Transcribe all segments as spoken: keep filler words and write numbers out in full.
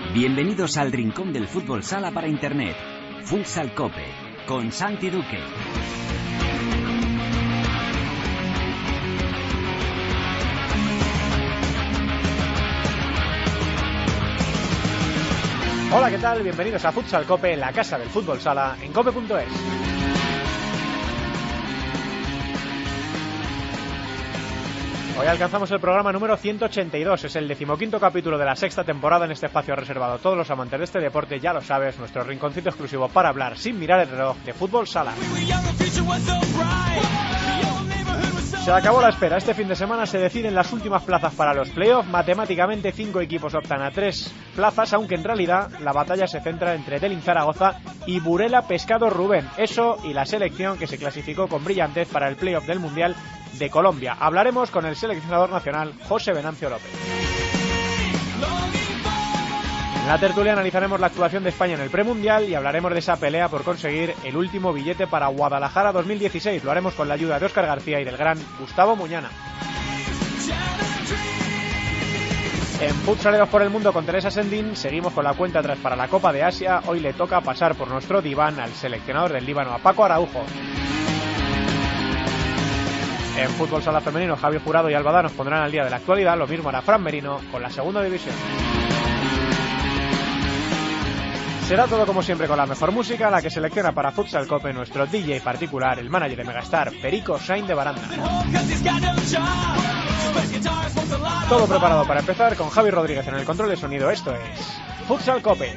Bienvenidos al rincón del fútbol sala para internet. Futsal Cope, con Santi Duque. Hola, ¿qué tal? Bienvenidos a Futsal Cope, la casa del fútbol sala, en cope punto es. Hoy alcanzamos el programa número ciento ochenta y dos, es el decimoquinto capítulo de la sexta temporada en este espacio reservado a todos los amantes de este deporte, ya lo sabes, nuestro rinconcito exclusivo para hablar sin mirar el reloj de fútbol sala. Se acabó la espera, este fin de semana se deciden las últimas plazas para los playoffs, matemáticamente cinco equipos optan a tres plazas, aunque en realidad la batalla se centra entre Delin Zaragoza y Burela Pescado Rubén, eso y la selección que se clasificó con brillantez para el playoff del Mundial de Colombia. Hablaremos con el seleccionador nacional José Venancio López. En la tertulia analizaremos la actuación de España en el premundial y hablaremos de esa pelea por conseguir el último billete para Guadalajara dos mil dieciséis. Lo haremos con la ayuda de Óscar García y del gran Gustavo Muñana. En Futsaleros por el Mundo con Teresa Sendín seguimos con la cuenta atrás para la Copa de Asia. Hoy le toca pasar por nuestro diván al seleccionador del Líbano, a Paco Araujo. En fútbol sala femenino, Javi Jurado y Albada nos pondrán al día de la actualidad, lo mismo hará Fran Merino con la segunda división. Será todo como siempre con la mejor música, la que selecciona para Futsal Cope nuestro D J particular, el manager de Megastar, Perico Sainz de Baranda. Todo preparado para empezar con Javi Rodríguez en el control de sonido, esto es Futsal Cope.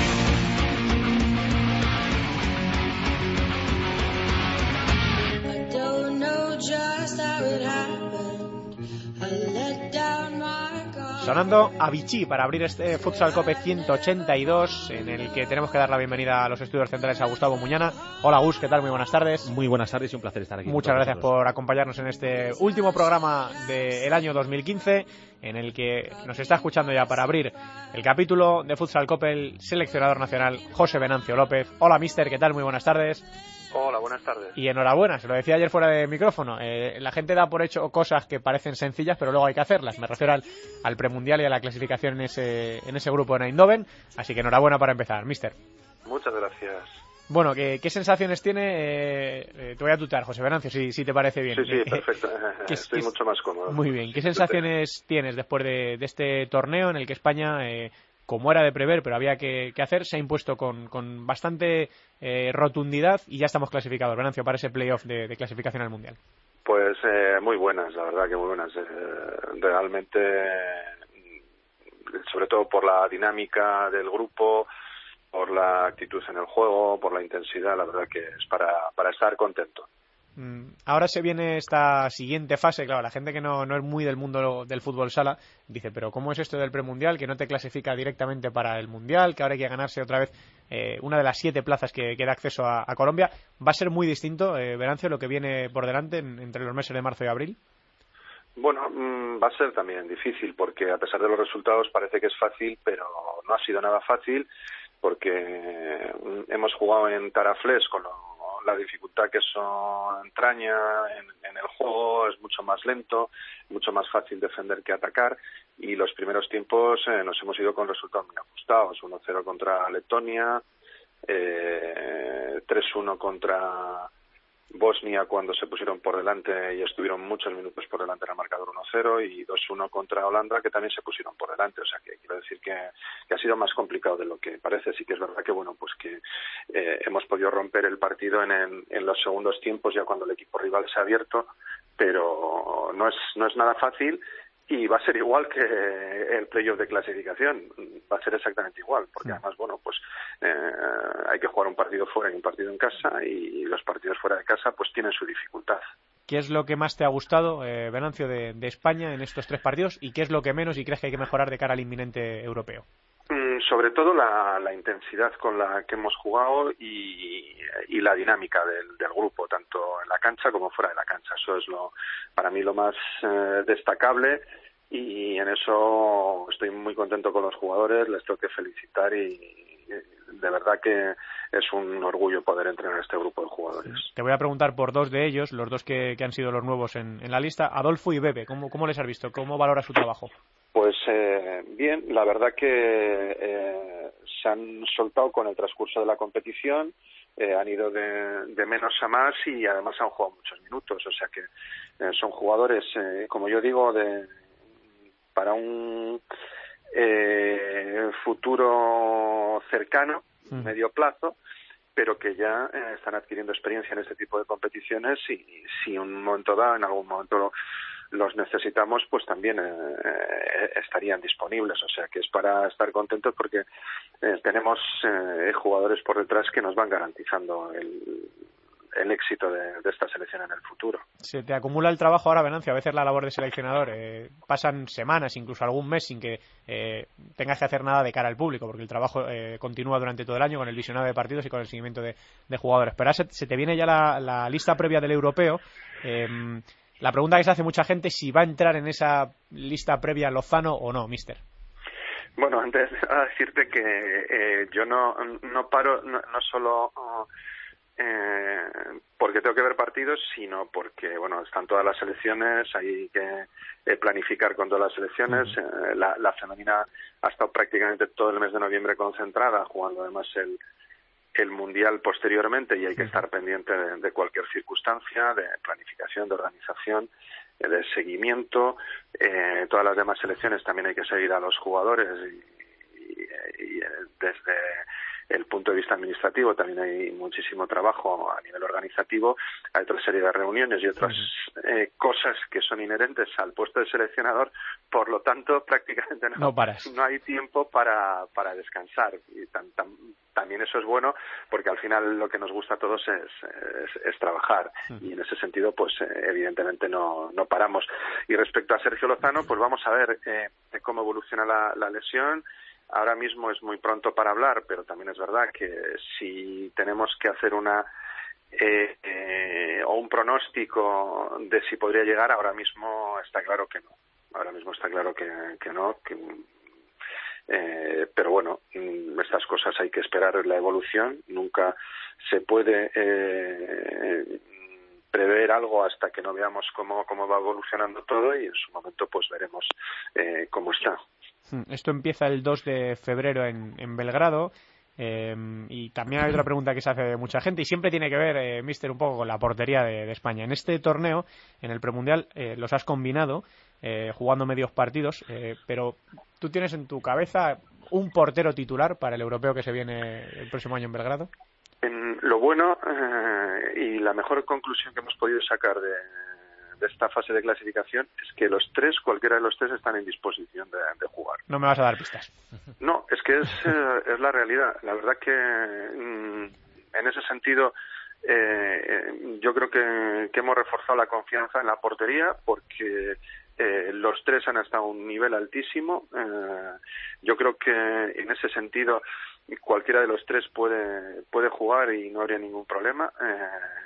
Sonando Avicii para abrir este Futsal Cope ciento ochenta y dos, en el que tenemos que dar la bienvenida a los estudios centrales a Gustavo Muñana. Hola Gus, ¿qué tal? Muy buenas tardes. Muy buenas tardes y un placer estar aquí. Muchas gracias por acompañarnos en este último programa del año dos mil quince, en el que nos está escuchando ya para abrir el capítulo de Futsal Cope el seleccionador nacional José Venancio López. Hola mister, ¿qué tal? Muy buenas tardes. Hola, buenas tardes. Y enhorabuena, se lo decía ayer fuera de micrófono, eh, la gente da por hecho cosas que parecen sencillas, pero luego hay que hacerlas. Me refiero al, al premundial y a la clasificación en ese, en ese grupo en Eindhoven, así que enhorabuena para empezar, mister. Muchas gracias. Bueno, ¿qué, qué sensaciones tiene? Eh, eh, te voy a tutear, José Venancio, si, si te parece bien. Sí, sí, perfecto. ¿Qué, Estoy qué, mucho más cómodo. Muy bien. ¿Qué sensaciones tienes después de, de este torneo en el que España, eh, como era de prever, pero había que, que hacer, se ha impuesto con, con bastante eh, rotundidad y ya estamos clasificados, Venancio, para ese playoff de, de clasificación al Mundial? Pues eh, muy buenas, la verdad que muy buenas. Eh, realmente, sobre todo por la dinámica del grupo, por la actitud en el juego, por la intensidad, la verdad que es para, para estar contento. Ahora se viene esta siguiente fase, claro, la gente que no, no es muy del mundo del fútbol sala dice, pero ¿cómo es esto del premundial? Que no te clasifica directamente para el mundial, que ahora hay que ganarse otra vez eh, una de las siete plazas que, que da acceso a, a Colombia. ¿Va a ser muy distinto, eh, Venancio, lo que viene por delante en, entre los meses de marzo y abril? Bueno, mmm, va a ser también difícil, porque a pesar de los resultados parece que es fácil, pero no ha sido nada fácil, porque hemos jugado en Taraflés con lo la dificultad que eso entraña en, en el juego, es mucho más lento, mucho más fácil defender que atacar, y los primeros tiempos eh, nos hemos ido con resultados muy ajustados, uno cero contra Letonia, eh, tres uno contra Bosnia cuando se pusieron por delante y estuvieron muchos minutos por delante en el marcador uno cero, y dos uno contra Holanda, que también se pusieron por delante. O sea que quiero decir que, que ha sido más complicado de lo que parece. Sí que es verdad que bueno, pues que eh, hemos podido romper el partido en, en, en los segundos tiempos, ya cuando el equipo rival se ha abierto, pero no es, no es nada fácil. Y va a ser igual que el playoff de clasificación, va a ser exactamente igual, porque además, bueno, pues eh, hay que jugar un partido fuera y un partido en casa, y los partidos fuera de casa pues tienen su dificultad. ¿Qué es lo que más te ha gustado, eh, Venancio, de, de España en estos tres partidos, y qué es lo que menos y crees que hay que mejorar de cara al inminente europeo? Mm, sobre todo la, la intensidad con la que hemos jugado y, y la dinámica del, del grupo, tanto en la cancha como fuera de la cancha. Eso es lo para mí lo más eh, destacable, y en eso estoy muy contento con los jugadores, les tengo que felicitar, y, y de verdad que es un orgullo poder entrenar a este grupo de jugadores. Te voy a preguntar por dos de ellos, los dos que, que han sido los nuevos en, en la lista, Adolfo y Bebe. ¿Cómo, cómo les has visto? ¿Cómo valora su trabajo? Pues eh, bien, la verdad que eh, se han soltado con el transcurso de la competición, eh, han ido de, de menos a más y además han jugado muchos minutos, o sea que eh, son jugadores, eh, como yo digo, de para un eh, futuro cercano, mm. medio plazo, pero que ya eh, están adquiriendo experiencia en este tipo de competiciones y si un momento dado, en algún momento los necesitamos, pues también eh, estarían disponibles. O sea que es para estar contentos porque eh, tenemos eh, jugadores por detrás que nos van garantizando el, el éxito de, de esta selección en el futuro. Se te acumula el trabajo ahora, Venancio. A veces la labor de seleccionador eh, pasan semanas, incluso algún mes, sin que eh, tengas que hacer nada de cara al público, porque el trabajo eh, continúa durante todo el año con el visionado de partidos y con el seguimiento de, de jugadores. Pero ahora se, se te viene ya la, la lista previa del europeo. Eh, La pregunta que se hace mucha gente es si va a entrar en esa lista previa Lozano o no, mister. Bueno, antes de decirte que eh, yo no no paro, no, no solo eh, porque tengo que ver partidos, sino porque, bueno, están todas las selecciones, hay que eh, planificar con todas las selecciones. Uh-huh. Eh, la, la femenina ha estado prácticamente todo el mes de noviembre concentrada, jugando además el el mundial posteriormente y hay que estar pendiente de, de cualquier circunstancia, de planificación, de organización, de seguimiento. Eh, todas las demás selecciones también hay que seguir a los jugadores y, y, y desde el punto de vista administrativo también hay muchísimo trabajo a nivel organizativo. Hay otra serie de reuniones y otras eh, cosas que son inherentes al puesto de seleccionador, por lo tanto prácticamente no, no, paras. no hay tiempo para, para descansar y tan, tan, también eso es bueno porque al final lo que nos gusta a todos es, es, es trabajar y en ese sentido pues evidentemente no, no paramos. Y respecto a Sergio Lozano, pues vamos a ver eh, cómo evoluciona la, la lesión. Ahora mismo es muy pronto para hablar, pero también es verdad que si tenemos que hacer una eh, eh, o un pronóstico de si podría llegar, ahora mismo está claro que no. Ahora mismo está claro que, que no, que, eh, pero bueno, estas cosas hay que esperar la evolución. Nunca se puede eh, prever algo hasta que no veamos cómo, cómo va evolucionando todo y en su momento pues veremos eh, cómo está. Esto empieza el dos de febrero en, en Belgrado eh, y también hay otra pregunta que se hace de mucha gente y siempre tiene que ver, eh, mister, un poco con la portería de, de España. En este torneo, en el premundial, eh, los has combinado eh, jugando medios partidos, eh, pero tú tienes en tu cabeza un portero titular para el europeo que se viene el próximo año en Belgrado. En lo bueno eh, y la mejor conclusión que hemos podido sacar de de esta fase de clasificación es que los tres, cualquiera de los tres, están en disposición de, de jugar. No me vas a dar pistas. No, es que es, eh, es la realidad. La verdad que mm, en ese sentido eh, yo creo que, que hemos reforzado la confianza en la portería porque eh, los tres han estado a un nivel altísimo. Eh, yo creo que en ese sentido cualquiera de los tres puede, puede jugar y no habría ningún problema. Eh,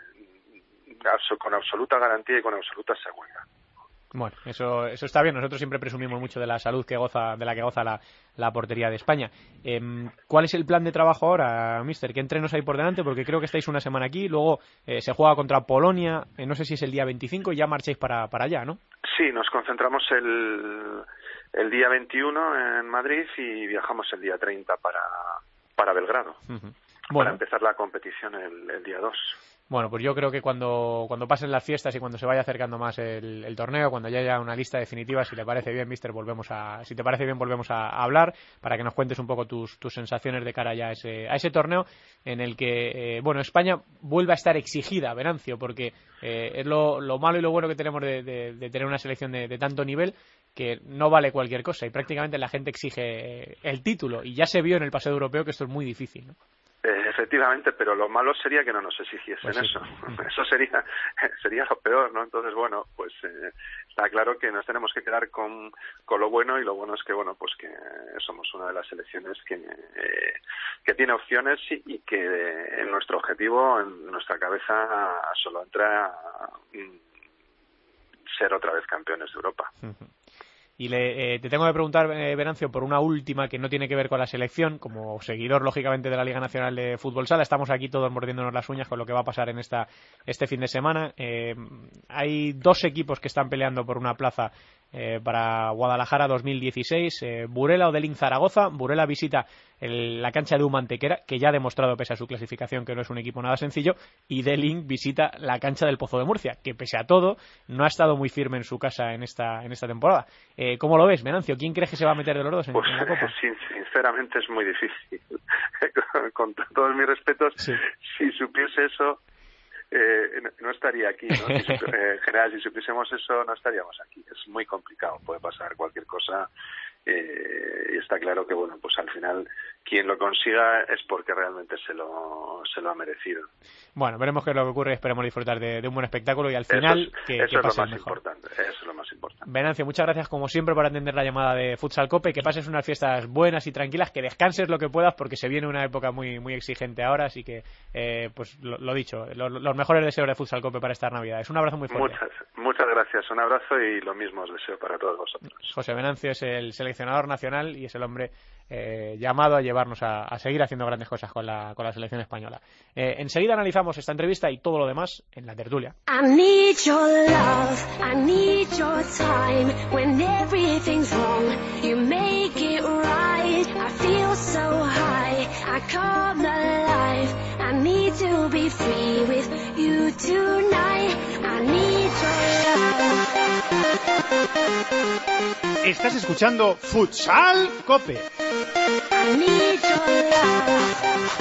con absoluta garantía y con absoluta seguridad. Bueno, eso eso está bien. Nosotros siempre presumimos mucho de la salud que goza de la que goza la, la portería de España. Eh, ¿Cuál es el plan de trabajo ahora, mister? ¿Qué entrenos hay por delante? Porque creo que estáis una semana aquí, luego eh, se juega contra Polonia, eh, no sé si es el día veinticinco y ya marcháis para, para allá, ¿no? Sí, nos concentramos el, el día veintiuno en Madrid y viajamos el día treinta para, para Belgrado. Uh-huh. Bueno. Para empezar la competición el, el día dos. Bueno, pues yo creo que cuando, cuando pasen las fiestas y cuando se vaya acercando más el, el torneo, cuando ya haya una lista definitiva, si le parece bien, mister, volvemos a, si te parece bien, volvemos a, a hablar para que nos cuentes un poco tus, tus sensaciones de cara ya a ese, a ese torneo en el que, eh, bueno, España vuelve a estar exigida, Venancio, porque eh, es lo, lo malo y lo bueno que tenemos de, de, de tener una selección de, de tanto nivel que no vale cualquier cosa y prácticamente la gente exige el título y ya se vio en el paseo europeo que esto es muy difícil, ¿no? Eh, efectivamente, pero lo malo sería que no nos exigiesen pues sí. eso. Eso sería sería lo peor, ¿no? Entonces, bueno, pues eh, está claro que nos tenemos que quedar con, con lo bueno y lo bueno es que, bueno, pues que somos una de las selecciones que, eh, que tiene opciones y, y que eh, en nuestro objetivo, en nuestra cabeza, solo entra mm, ser otra vez campeones de Europa. Uh-huh. Y le, eh, te tengo que preguntar, eh, Venancio, por una última que no tiene que ver con la selección. Como seguidor, lógicamente, de la Liga Nacional de Fútbol Sala, estamos aquí todos mordiéndonos las uñas con lo que va a pasar en esta este fin de semana. Eh, hay dos equipos que están peleando por una plaza eh, para Guadalajara dos mil dieciséis. Eh, Burela o Delin Zaragoza. Burela visita el, la cancha de Humantequera, que ya ha demostrado pese a su clasificación que no es un equipo nada sencillo, y Delin visita la cancha del Pozo de Murcia, que pese a todo no ha estado muy firme en su casa en esta en esta temporada. Eh, ¿Cómo lo ves, Venancio? ¿Quién crees que se va a meter de los dos en, pues, en la Copa? Sinceramente es muy difícil. Con todos mis respetos, sí. Si supiese eso, eh, no, no estaría aquí, ¿no? Si, eh, en general, si supiésemos eso, no estaríamos aquí. Es muy complicado, puede pasar cualquier cosa. Eh, y está claro que, bueno, pues al final quien lo consiga es porque realmente se lo se lo ha merecido. Bueno, veremos qué es lo que ocurre, esperemos disfrutar de, de un buen espectáculo y al final eso es, que, eso que es pase lo más el mejor. Importante, eso es lo más importante. Venancio, muchas gracias como siempre por atender la llamada de Futsal Cope, que pases unas fiestas buenas y tranquilas, que descanses lo que puedas porque se viene una época muy muy exigente ahora, así que eh, pues lo, lo dicho, lo, los mejores deseos de Futsal Cope para esta Navidad. Es un abrazo muy fuerte. Muchas, muchas gracias, un abrazo y lo mismo os deseo para todos vosotros. José Venancio es el seleccionador nacional y es el hombre eh, llamado a llevarnos a, a seguir haciendo grandes cosas con la, con la selección española. Eh, enseguida analizamos esta entrevista y todo lo demás en la tertulia. I need your love, I need your time. When everything's wrong, you make it right. I feel so high, I come alive. I need to be free with you tonight. I need your love. Estás escuchando Futsal Cope. I need your love.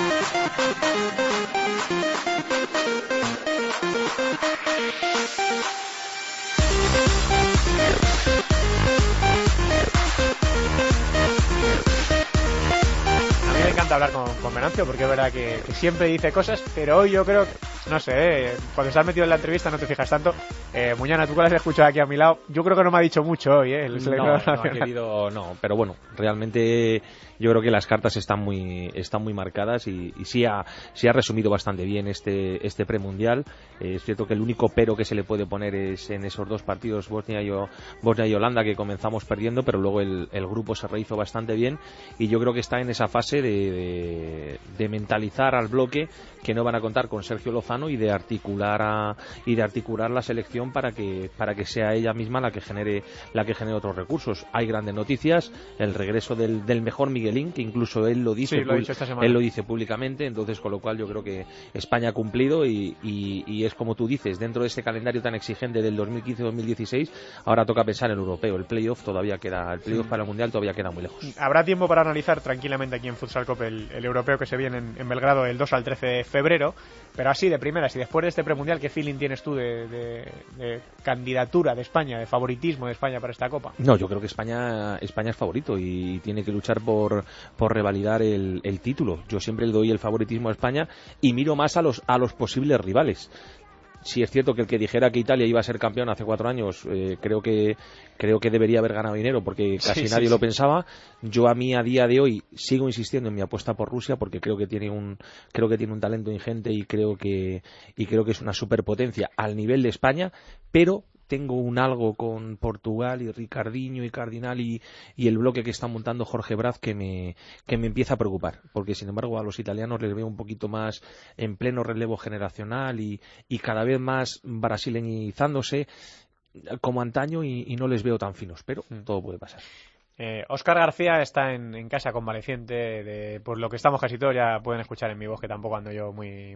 A mí me encanta hablar con, con Venancio porque es verdad que, que siempre dice cosas, pero hoy yo creo que, no sé, eh, cuando estás metido en la entrevista no te fijas tanto. Eh, Muñana, tú que lo has escuchado aquí a mi lado, yo creo que no me ha dicho mucho hoy, ¿eh? El no, no, ha querido, no, pero bueno, realmente yo creo que las cartas están muy están muy marcadas y, y sí, ha, sí ha resumido bastante bien este este premundial. Eh, es cierto que el único pero que se le puede poner es en esos dos partidos, Bosnia y, Bosnia y Holanda, que comenzamos perdiendo, pero luego el, el grupo se rehizo bastante bien y yo creo que está en esa fase de, de, de mentalizar al bloque que no van a contar con Sergio Lozano y de articular a, y de articular la selección para que para que sea ella misma la que genere la que genere otros recursos. Hay grandes noticias, el regreso del, del mejor Miguelín, que incluso él lo dice, sí, lo esta él lo dice públicamente, entonces con lo cual yo creo que España ha cumplido y, y, y es como tú dices, dentro de este calendario tan exigente del dos mil quince dos mil dieciséis, ahora toca pensar en el europeo, el playoff todavía queda, el playoff sí. para el mundial todavía queda muy lejos. Habrá tiempo para analizar tranquilamente aquí en Futsal Cope el, el europeo que se viene en, en Belgrado el dos al trece de febrero, pero así de primeras y después de este premundial, ¿qué feeling tienes tú de, de, de candidatura de España, de favoritismo de España para esta Copa? No, yo creo que España España es favorito y tiene que luchar por, por revalidar el, el título. Yo siempre le doy el favoritismo a España y miro más a los, a los posibles rivales. Sí es cierto que el que dijera que Italia iba a ser campeón hace cuatro años, eh, creo que creo que debería haber ganado dinero porque casi sí, nadie sí, lo sí. pensaba. Yo a mí a día de hoy sigo insistiendo en mi apuesta por Rusia porque creo que tiene un creo que tiene un talento ingente y creo que y creo que es una superpotencia al nivel de España, pero tengo un algo con Portugal y Ricardinho y Cardinal y, y el bloque que está montando Jorge Braz que me, que me empieza a preocupar, porque sin embargo a los italianos les veo un poquito más en pleno relevo generacional y, y cada vez más brasileñizándose como antaño y, y no les veo tan finos, pero mm. todo puede pasar. Eh, Óscar García está en, en casa convaleciente de, por lo que estamos casi todos, ya pueden escuchar en mi voz que tampoco ando yo muy...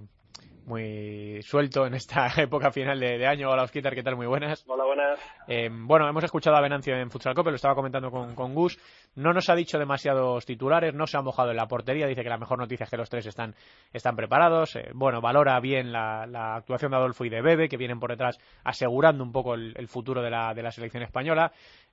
muy suelto en esta época final de, de año. Hola, Osquitar, ¿qué tal? Muy buenas. Hola, buenas. Eh, bueno, hemos escuchado a Venancio en Futsal Cope, lo estaba comentando con, con Gus. No nos ha dicho demasiados titulares, no se ha mojado en la portería, dice que la mejor noticia es que los tres están, están preparados. Eh, bueno, valora bien la, la actuación de Adolfo y de Bebe, que vienen por detrás asegurando un poco el, el futuro de la, de la selección española.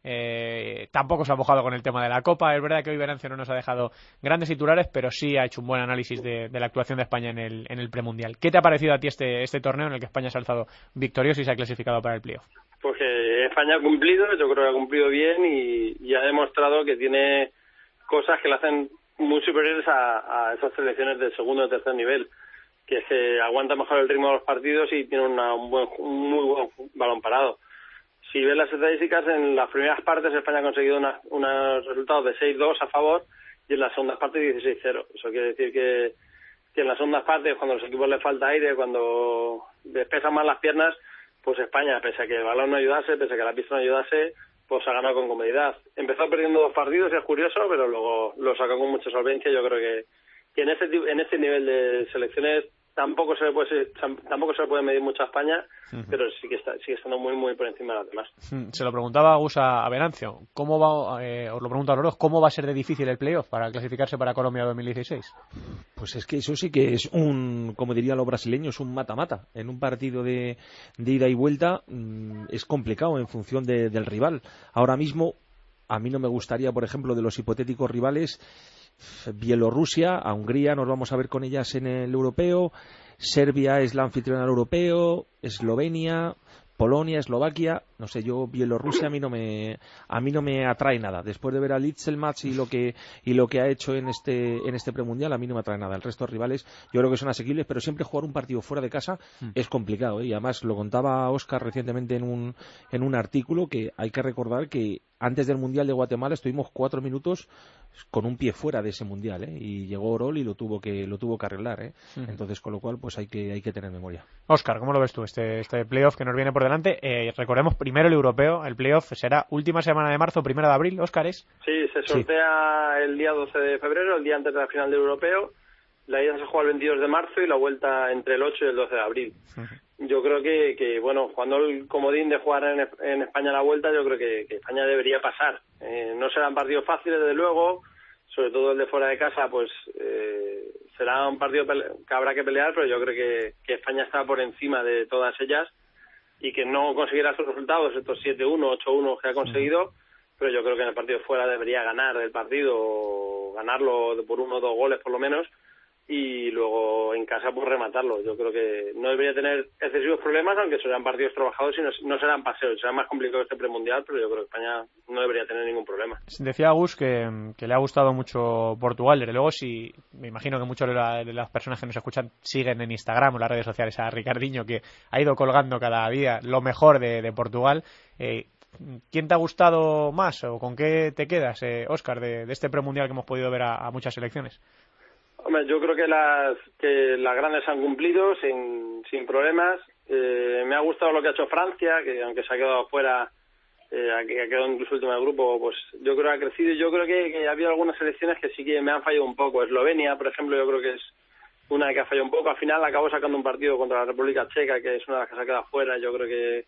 Eh, tampoco se ha mojado con el tema de la Copa. Es verdad que hoy Venancio no nos ha dejado grandes titulares, pero sí ha hecho un buen análisis de, de la actuación de España en el, en el premundial. ¿Qué te ha parecido a ti este, este torneo en el que España se ha alzado victorioso y se ha clasificado para el playoff? Pues que España ha cumplido, yo creo que ha cumplido bien y, y ha demostrado que tiene cosas que le hacen muy superiores a, a esas selecciones de segundo o tercer nivel, que se aguanta mejor el ritmo de los partidos y tiene una, un, buen, un muy buen balón parado. Si ves las estadísticas, en las primeras partes España ha conseguido una, unos resultados de seis dos a favor y en las segundas partes dieciséis cero. Eso quiere decir que, que en las segundas partes, cuando a los equipos les falta aire, cuando les pesan más las piernas, pues España, pese a que el balón no ayudase, pese a que la pista no ayudase, pues ha ganado con comodidad. Empezó perdiendo dos partidos, es curioso, pero luego lo sacó con mucha solvencia. Yo creo que, que en este en este nivel de selecciones tampoco se le puede tampoco se le puede medir mucho a España, uh-huh. pero sí que está sigue estando muy muy por encima de las demás. Se lo preguntaba Gus a Venancio, ¿cómo va? Eh, os lo pregunto a los dos, ¿cómo va a ser de difícil el playoff para clasificarse para Colombia dos mil dieciséis? Pues es que eso sí que es un, como dirían los brasileños, un mata-mata. En un partido de, de ida y vuelta mmm, es complicado en función de, del rival. Ahora mismo a mí no me gustaría, por ejemplo, de los hipotéticos rivales, Bielorrusia, a Hungría nos vamos a ver con ellas en el europeo, Serbia es la anfitriona del europeo, Eslovenia, Polonia, Eslovaquia, no sé, yo Bielorrusia a mí no me a mí no me atrae nada. Después de ver a Litzelmatch y lo que y lo que ha hecho en este en este premundial, a mí no me atrae nada. El resto de rivales yo creo que son asequibles, pero siempre jugar un partido fuera de casa mm. es complicado, ¿eh? Y además lo contaba Óscar recientemente en un en un artículo que hay que recordar que antes del Mundial de Guatemala estuvimos cuatro minutos con un pie fuera de ese Mundial, ¿eh? Y llegó Orol y lo tuvo que lo tuvo que arreglar, ¿eh? Uh-huh. Entonces, con lo cual, pues hay que hay que tener memoria. Óscar, ¿cómo lo ves tú este este playoff que nos viene por delante? Eh, recordemos primero el europeo, el playoff será última semana de marzo, primera de abril, Óscar, ¿es? Sí, se sortea sí. el día doce de febrero, el día antes de la final del europeo. La ida se juega el veintidós de marzo y la vuelta entre el ocho y el doce de abril. Uh-huh. Yo creo que, que, bueno, jugando el comodín de jugar en, en España la vuelta, yo creo que, que España debería pasar. Eh, no serán partidos fáciles, desde luego, sobre todo el de fuera de casa, pues eh, será un partido que habrá que pelear, pero yo creo que, que España está por encima de todas ellas y que no conseguirá estos resultados, estos siete uno, ocho uno que ha conseguido, pero yo creo que en el partido de fuera debería ganar el partido, o ganarlo por uno o dos goles por lo menos, y luego en casa pues rematarlo. Yo creo que no debería tener excesivos problemas, aunque serán partidos trabajados y no, no serán paseos, será más complicado este premundial, pero yo creo que España no debería tener ningún problema. Decía Gus que, que le ha gustado mucho Portugal. Desde luego, si me imagino que muchas de, la, de las personas que nos escuchan siguen en Instagram o las redes sociales a Ricardiño, que ha ido colgando cada día lo mejor de, de Portugal. eh, ¿Quién te ha gustado más o con qué te quedas, eh, Óscar, de, de este premundial que hemos podido ver a, a muchas selecciones? Hombre, yo creo que las que las grandes han cumplido sin sin problemas. Eh, me ha gustado lo que ha hecho Francia, que aunque se ha quedado fuera, eh, ha quedado incluso último del grupo, pues yo creo que ha crecido. Y yo creo que, que ha habido algunas selecciones que sí que me han fallado un poco. Eslovenia, por ejemplo, yo creo que es una que ha fallado un poco. Al final acabó sacando un partido contra la República Checa, que es una de las que se ha quedado fuera. Yo creo que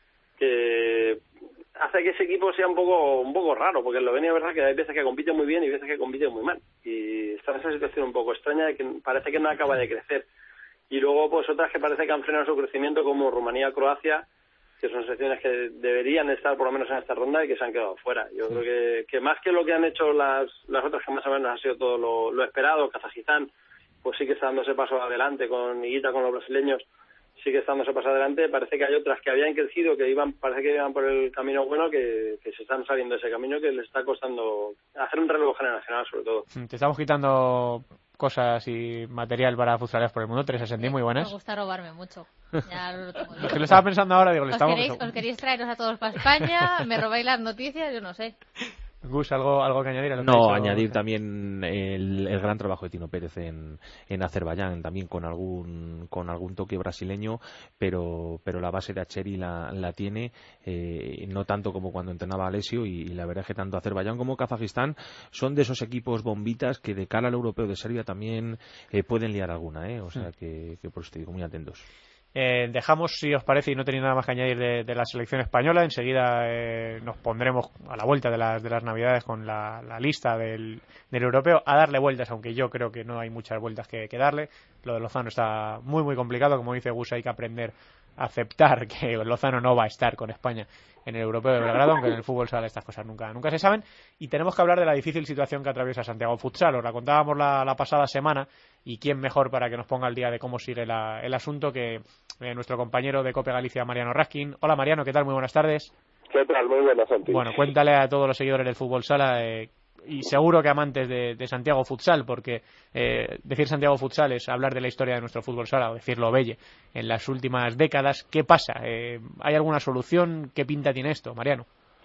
que hace que ese equipo sea un poco un poco raro, porque Eslovenia es verdad que hay veces que compite muy bien y veces que compite muy mal, y está en esa situación un poco extraña de que parece que no acaba de crecer. Y luego pues otras que parece que han frenado su crecimiento, como Rumanía, Croacia, que son selecciones que deberían estar por lo menos en esta ronda y que se han quedado fuera. Yo creo que, que más que lo que han hecho las las otras, que más o menos ha sido todo lo, lo esperado, Kazajistán pues sí que está dando ese paso adelante con Higuita, con los brasileños, sí que está dando ese paso adelante. Parece que hay otras que habían crecido, que iban, parece que iban por el camino bueno, que, que se están saliendo de ese camino, que les está costando hacer un relevo generacional, sobre todo. Te estamos quitando cosas y material para futsaleros por el mundo. Teresa Sendí, muy buenas. Me gusta robarme mucho. Ya lo tengo yo. Es que lo estaba pensando ahora, digo, le ¿Os, estamos... queréis, ¿Os queréis traeros a todos para España? ¿Me robáis las noticias? Yo no sé. Gus, ¿algo, algo que añadir? A lo que no, ha dicho, añadir también el, el gran trabajo de Tino Pérez en, en Azerbaiyán, también con algún con algún toque brasileño, pero pero la base de Acheri la, la tiene, eh, no tanto como cuando entrenaba Alessio, y, y la verdad es que tanto Azerbaiyán como Kazajistán son de esos equipos bombitas que de cara al europeo de Serbia también eh, pueden liar alguna, ¿eh? O sea que, que por eso te digo, muy atentos. Eh, dejamos, si os parece, y no tenéis nada más que añadir de, de la selección española. Enseguida eh, nos pondremos a la vuelta de las, de las Navidades con la, la lista del, del europeo a darle vueltas, aunque yo creo que no hay muchas vueltas que, que darle. Lo de Lozano está muy muy complicado, como dice Gus, hay que aprender a aceptar que Lozano no va a estar con España en el europeo de Belgrado, aunque en el fútbol sala estas cosas nunca nunca se saben. Y tenemos que hablar de la difícil situación que atraviesa Santiago Futsal. Os la contábamos la, la pasada semana, y quién mejor para que nos ponga al día de cómo sigue la, el asunto que eh, nuestro compañero de Cope Galicia, Mariano Raskin. Hola Mariano, ¿qué tal? Muy buenas tardes. ¿Qué tal? Muy buenas, Santi. Bueno, cuéntale a todos los seguidores del fútbol sala, eh, y seguro que amantes de, de Santiago Futsal, porque eh, decir Santiago Futsal es hablar de la historia de nuestro fútbol sala, o decirlo Belle, en las últimas décadas. ¿Qué pasa? Eh, ¿Hay alguna solución? ¿Qué pinta tiene esto, Mariano?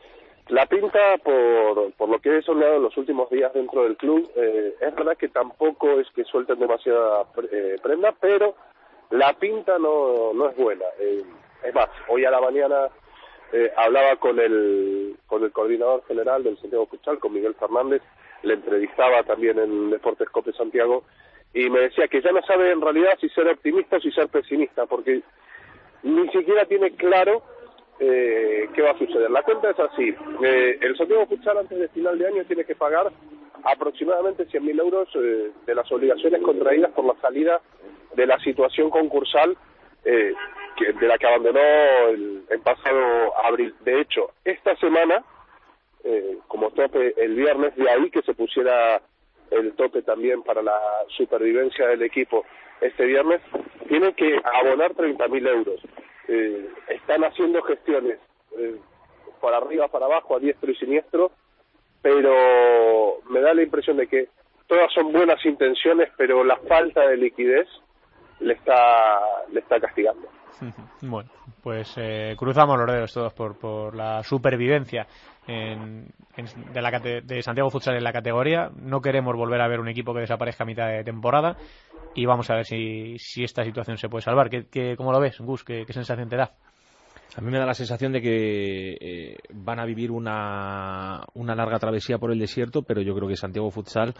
La pinta, por, por lo que he soñado en los últimos días dentro del club, eh, es verdad que tampoco es que suelten demasiada eh, prenda, pero la pinta no, no es buena. Eh, es más, hoy a la mañana eh, hablaba con el con el coordinador general del Santiago Futsal, con Miguel Fernández, le entrevistaba también en Deportes Cope Santiago, y me decía que ya no sabe en realidad si ser optimista o si ser pesimista, porque ni siquiera tiene claro eh, qué va a suceder. La cuenta es así, eh, el Santiago Futsal antes de final de año tiene que pagar aproximadamente cien mil euros eh, de las obligaciones contraídas por la salida de la situación concursal eh, que, de la que abandonó el, el pasado abril. De hecho, esta semana, eh, como tope el viernes, de ahí que se pusiera el tope también para la supervivencia del equipo este viernes, tienen que abonar treinta mil euros. Eh, están haciendo gestiones eh, para arriba, para abajo, a diestro y siniestro, pero me da la impresión de que todas son buenas intenciones, pero la falta de liquidez le está le está castigando. Bueno, pues eh, cruzamos los dedos todos por, por la supervivencia en, en, de, la, de Santiago Futsal en la categoría. No queremos volver a ver un equipo que desaparezca a mitad de temporada y vamos a ver si, si esta situación se puede salvar. ¿Qué, qué, ¿Cómo lo ves, Gus? ¿Qué, qué sensación te da? A mí me da la sensación de que eh, van a vivir una, una larga travesía por el desierto, pero yo creo que Santiago Futsal,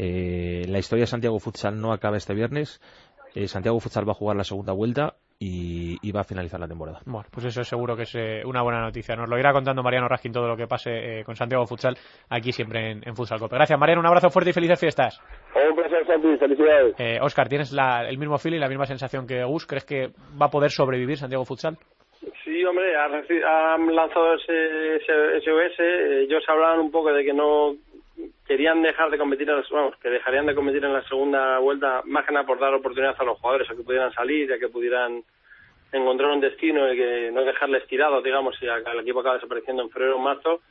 eh, la historia de Santiago Futsal no acaba este viernes. Eh, Santiago Futsal va a jugar la segunda vuelta y, y va a finalizar la temporada. Bueno, pues eso seguro que es eh, una buena noticia. Nos lo irá contando Mariano Raskin todo lo que pase eh, con Santiago Futsal aquí siempre en, en Futsal Cope. Gracias, Mariano, un abrazo fuerte y felices fiestas. Un placer, Santi, felicidades. Eh, Óscar, ¿tienes la, el mismo feeling, la misma sensación que Gus? ¿Crees que va a poder sobrevivir Santiago Futsal? Sí, hombre, han lanzado ese, ese S O S. Ellos hablaban un poco de que no querían dejar de competir, vamos, que dejarían de competir en la segunda vuelta, más que nada por dar oportunidad a los jugadores a que pudieran salir, a que pudieran encontrar un destino y que no dejarles tirados, digamos, si el equipo acaba desapareciendo en febrero o marzo.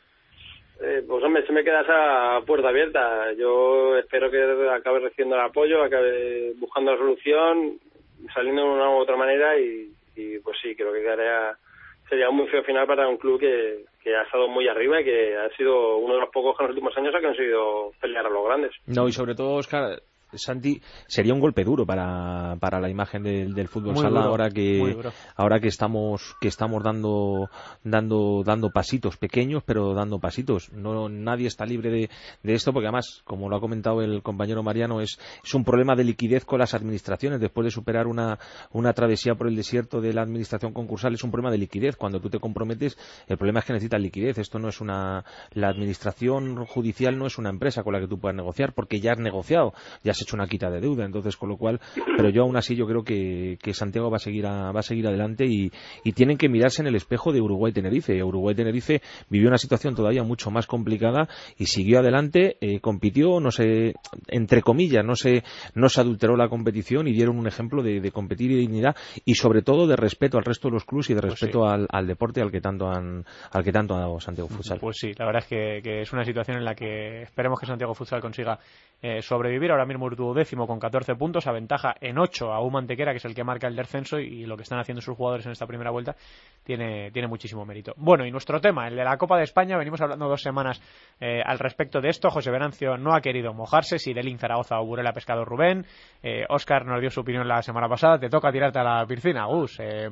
Eh, pues hombre, se me queda esa puerta abierta. Yo espero que acabe recibiendo el apoyo, acabe buscando la solución, saliendo de una u otra manera y, y pues sí, creo que quedaría, sería un muy feo final para un club que, que ha estado muy arriba y que ha sido uno de los pocos que en los últimos años ha conseguido pelear a los grandes. No, y sobre todo, Óscar, Santi, sería un golpe duro para, para la imagen del, del fútbol muy sala duro, ahora que ahora que estamos que estamos dando dando dando pasitos pequeños, pero dando pasitos. No, nadie está libre de, de esto, porque además, como lo ha comentado el compañero Mariano, es, es un problema de liquidez con las administraciones. Después de superar una, una travesía por el desierto de la administración concursal, es un problema de liquidez. Cuando tú te comprometes, el problema es que necesitas liquidez. Esto no es una, la administración judicial no es una empresa con la que tú puedas negociar, porque ya has negociado, ya has hecho una quita de deuda, entonces con lo cual, pero yo aún así yo creo que, que Santiago va a seguir a, va a seguir adelante y, y tienen que mirarse en el espejo de Uruguay-Tenerife. Uruguay-Tenerife vivió una situación todavía mucho más complicada y siguió adelante, eh, compitió, no sé, entre comillas, no se, no se adulteró la competición y dieron un ejemplo de, de competir y de dignidad y sobre todo de respeto al resto de los clubes y de respeto pues sí. al, al deporte al que tanto han, al que tanto ha dado Santiago Futsal. Pues sí, la verdad es que, que es una situación en la que esperemos que Santiago Futsal consiga eh, sobrevivir. Ahora mismo duodécimo con catorce puntos, aventaja en ocho a U Antequera, que es el que marca el descenso, y lo que están haciendo sus jugadores en esta primera vuelta tiene, tiene muchísimo mérito. Bueno, y nuestro tema, el de la Copa de España, venimos hablando dos semanas eh, al respecto de esto. José Venancio no ha querido mojarse, si Delín Zaragoza o Burela Pescado Rubén. eh, Óscar nos dio su opinión la semana pasada, te toca tirarte a la piscina, Gus. eh,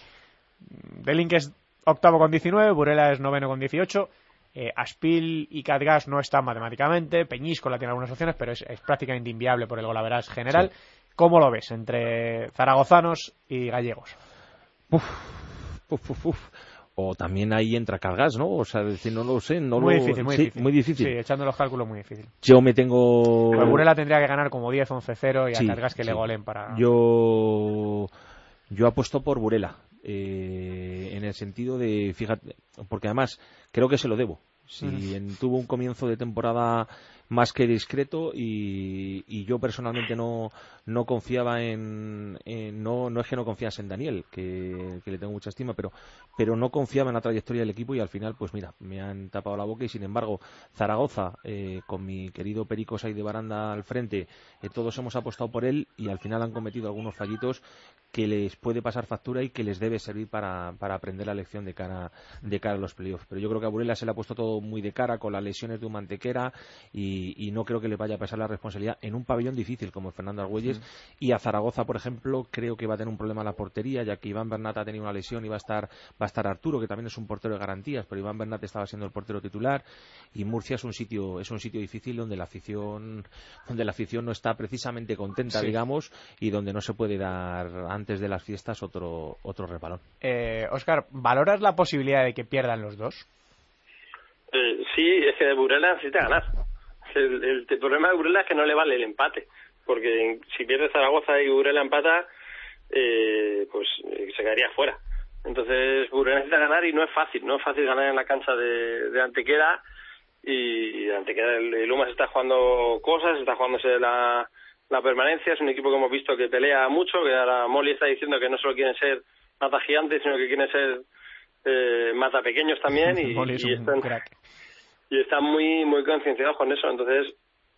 Delín, que es octavo con diecinueve, Burela es noveno con dieciocho. Eh, Aspil y Catgas no están matemáticamente, Peñíscola tiene algunas opciones, pero es, es prácticamente inviable por el golaveras general. Sí. ¿Cómo lo ves entre zaragozanos y gallegos? Uf, uf, uf, uf. O también ahí entra Catgas, ¿no? O sea, decir, no lo sé. No muy, lo... difícil, muy, sí, difícil. muy difícil. Sí, echando los cálculos muy difícil. Yo me tengo... Pues Burela tendría que ganar como diez once cero y sí, a Catgas que sí. le golen para... Yo... Yo apuesto por Burela. Eh, en el sentido de, fíjate, porque además creo que se lo debo. Si sí, en, tuvo un comienzo de temporada más que discreto y, y yo personalmente no no confiaba en, en no no es que no confiase en Daniel, que, que le tengo mucha estima, pero pero no confiaba en la trayectoria del equipo y al final pues mira, me han tapado la boca. Y sin embargo Zaragoza, eh, con mi querido Perico Saiz de Baranda al frente, eh, todos hemos apostado por él y al final han cometido algunos fallitos que les puede pasar factura y que les debe servir para, para aprender la lección de cara de cara a los playoffs. Pero yo creo que a Burela se le ha puesto todo muy de cara con las lesiones de Humantequera y y, y no creo que le vaya a pesar la responsabilidad en un pabellón difícil como el Fernando Argüelles. Mm. Y a Zaragoza, por ejemplo, creo que va a tener un problema en la portería, ya que Iván Bernat ha tenido una lesión y va a estar va a estar Arturo, que también es un portero de garantías, pero Iván Bernat estaba siendo el portero titular, y Murcia es un sitio es un sitio difícil donde la afición donde la afición no está precisamente contenta, sí. digamos, y donde no se puede dar antes de las fiestas otro otro resbalón. Eh, Óscar, ¿valoras la posibilidad de que pierdan los dos? Eh, sí, es que Burela necesita ganar. El, el, el problema de Burela es que no le vale el empate, porque si pierde Zaragoza y Burela empata, eh, pues eh, se quedaría fuera. Entonces Burela necesita ganar y no es fácil, no es fácil ganar en la cancha de, de Antequera, y de Antequera el, el Luma se está jugando cosas, está jugándose la, la permanencia. Es un equipo que hemos visto que pelea mucho, que ahora Molly está diciendo que no solo quieren ser mata gigantes, sino que quieren ser eh, mata pequeños también, y, y están y están muy muy concienciados con eso. Entonces,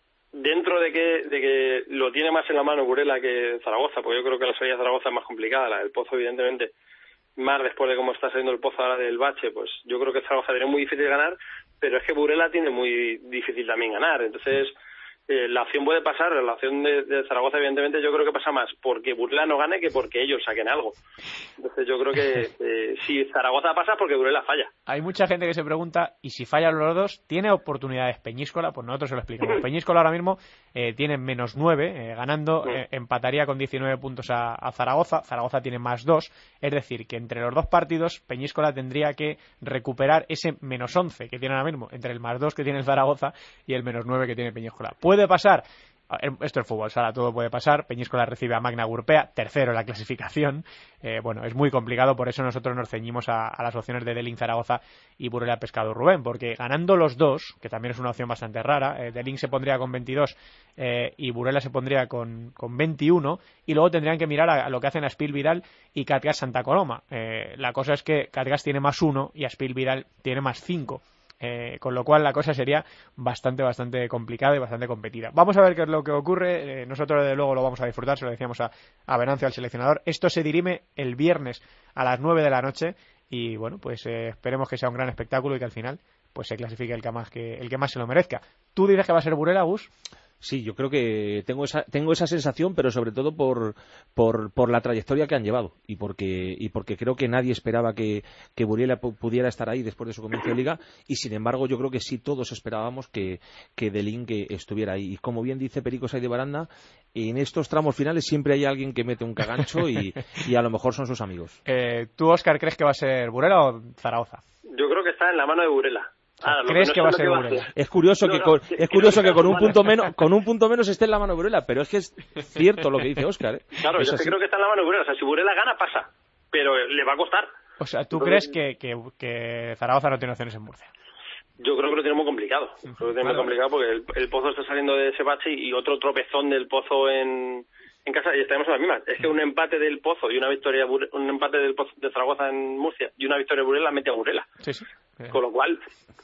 dentro de que de que lo tiene más en la mano Burela que Zaragoza, porque yo creo que la salida de Zaragoza es más complicada, la del Pozo evidentemente más después de cómo está saliendo el Pozo ahora del bache, pues yo creo que Zaragoza tiene muy difícil ganar, pero es que Burela tiene muy difícil también ganar. Entonces eh, la opción puede pasar, la opción de, de Zaragoza evidentemente yo creo que pasa más porque Burela no gane que porque ellos saquen algo. Entonces yo creo que eh, si Zaragoza pasa porque Burela falla. Hay mucha gente que se pregunta, ¿y si fallan los dos, tiene oportunidades Peñíscola? Pues nosotros se lo explicamos. Peñíscola ahora mismo eh, tiene menos nueve, eh, ganando, eh, empataría con diecinueve puntos a, a Zaragoza. Zaragoza tiene más dos, es decir, que entre los dos partidos Peñíscola tendría que recuperar ese menos once que tiene ahora mismo, entre el más dos que tiene el Zaragoza y el menos nueve que tiene Peñíscola. ¿Puede pasar? Esto es fútbol sala, todo puede pasar. Peñíscola recibe a Magna Gurpea, tercero en la clasificación. Eh, bueno, es muy complicado, por eso nosotros nos ceñimos a, a las opciones de Delin Zaragoza y Burela Pescado Rubén, porque ganando los dos, que también es una opción bastante rara, eh, Delin se pondría con veintidós eh, y Burela se pondría con, con veintiuno, y luego tendrían que mirar a, a lo que hacen Aspil Vidal y Catgas Santa Coloma. Eh, la cosa es que Catgas tiene más uno y Aspil Vidal tiene más cinco. Eh, con lo cual la cosa sería bastante, bastante complicada y bastante competida. Vamos a ver qué es lo que ocurre. Eh, nosotros desde luego lo vamos a disfrutar, se lo decíamos a, a Venancio, al seleccionador. Esto se dirime el viernes a las nueve de la noche y bueno, pues eh, esperemos que sea un gran espectáculo y que al final pues se clasifique el que más, que, el que más se lo merezca. ¿Tú dices que va a ser Burela, Gus? Sí, yo creo que tengo esa tengo esa sensación, pero sobre todo por por, por la trayectoria que han llevado y porque y porque creo que nadie esperaba que, que Burela pudiera estar ahí después de su comienzo de liga, y sin embargo yo creo que sí todos esperábamos que, que Delin que estuviera ahí. Y como bien dice Perico Saiz de Baranda, en estos tramos finales siempre hay alguien que mete un cagancho y, y a lo mejor son sus amigos. Eh, ¿Tú, Óscar, crees que va a ser Burela o Zaragoza? Yo creo que está en la mano de Burela. Ah, ¿crees no que va a ser Burela? Es curioso no, que con, no, es curioso que, que con un punto menos con un punto menos esté en la mano de Burela, pero es que es cierto lo que dice Óscar, ¿eh? Claro, es yo creo que está en la mano de Burela. O sea, si Burela gana, pasa, pero le va a costar. O sea, ¿tú Entonces, crees que, que, que Zaragoza no tiene opciones en Murcia? Yo creo que lo tiene muy complicado. Creo que lo tiene muy complicado porque el, el Pozo está saliendo de ese bache y otro tropezón del Pozo en, en casa y estaremos en la misma. Es que un empate del Pozo y una victoria, un empate del Pozo de Zaragoza en Murcia y una victoria de Burela mete a Burela. Sí, sí. Con lo cual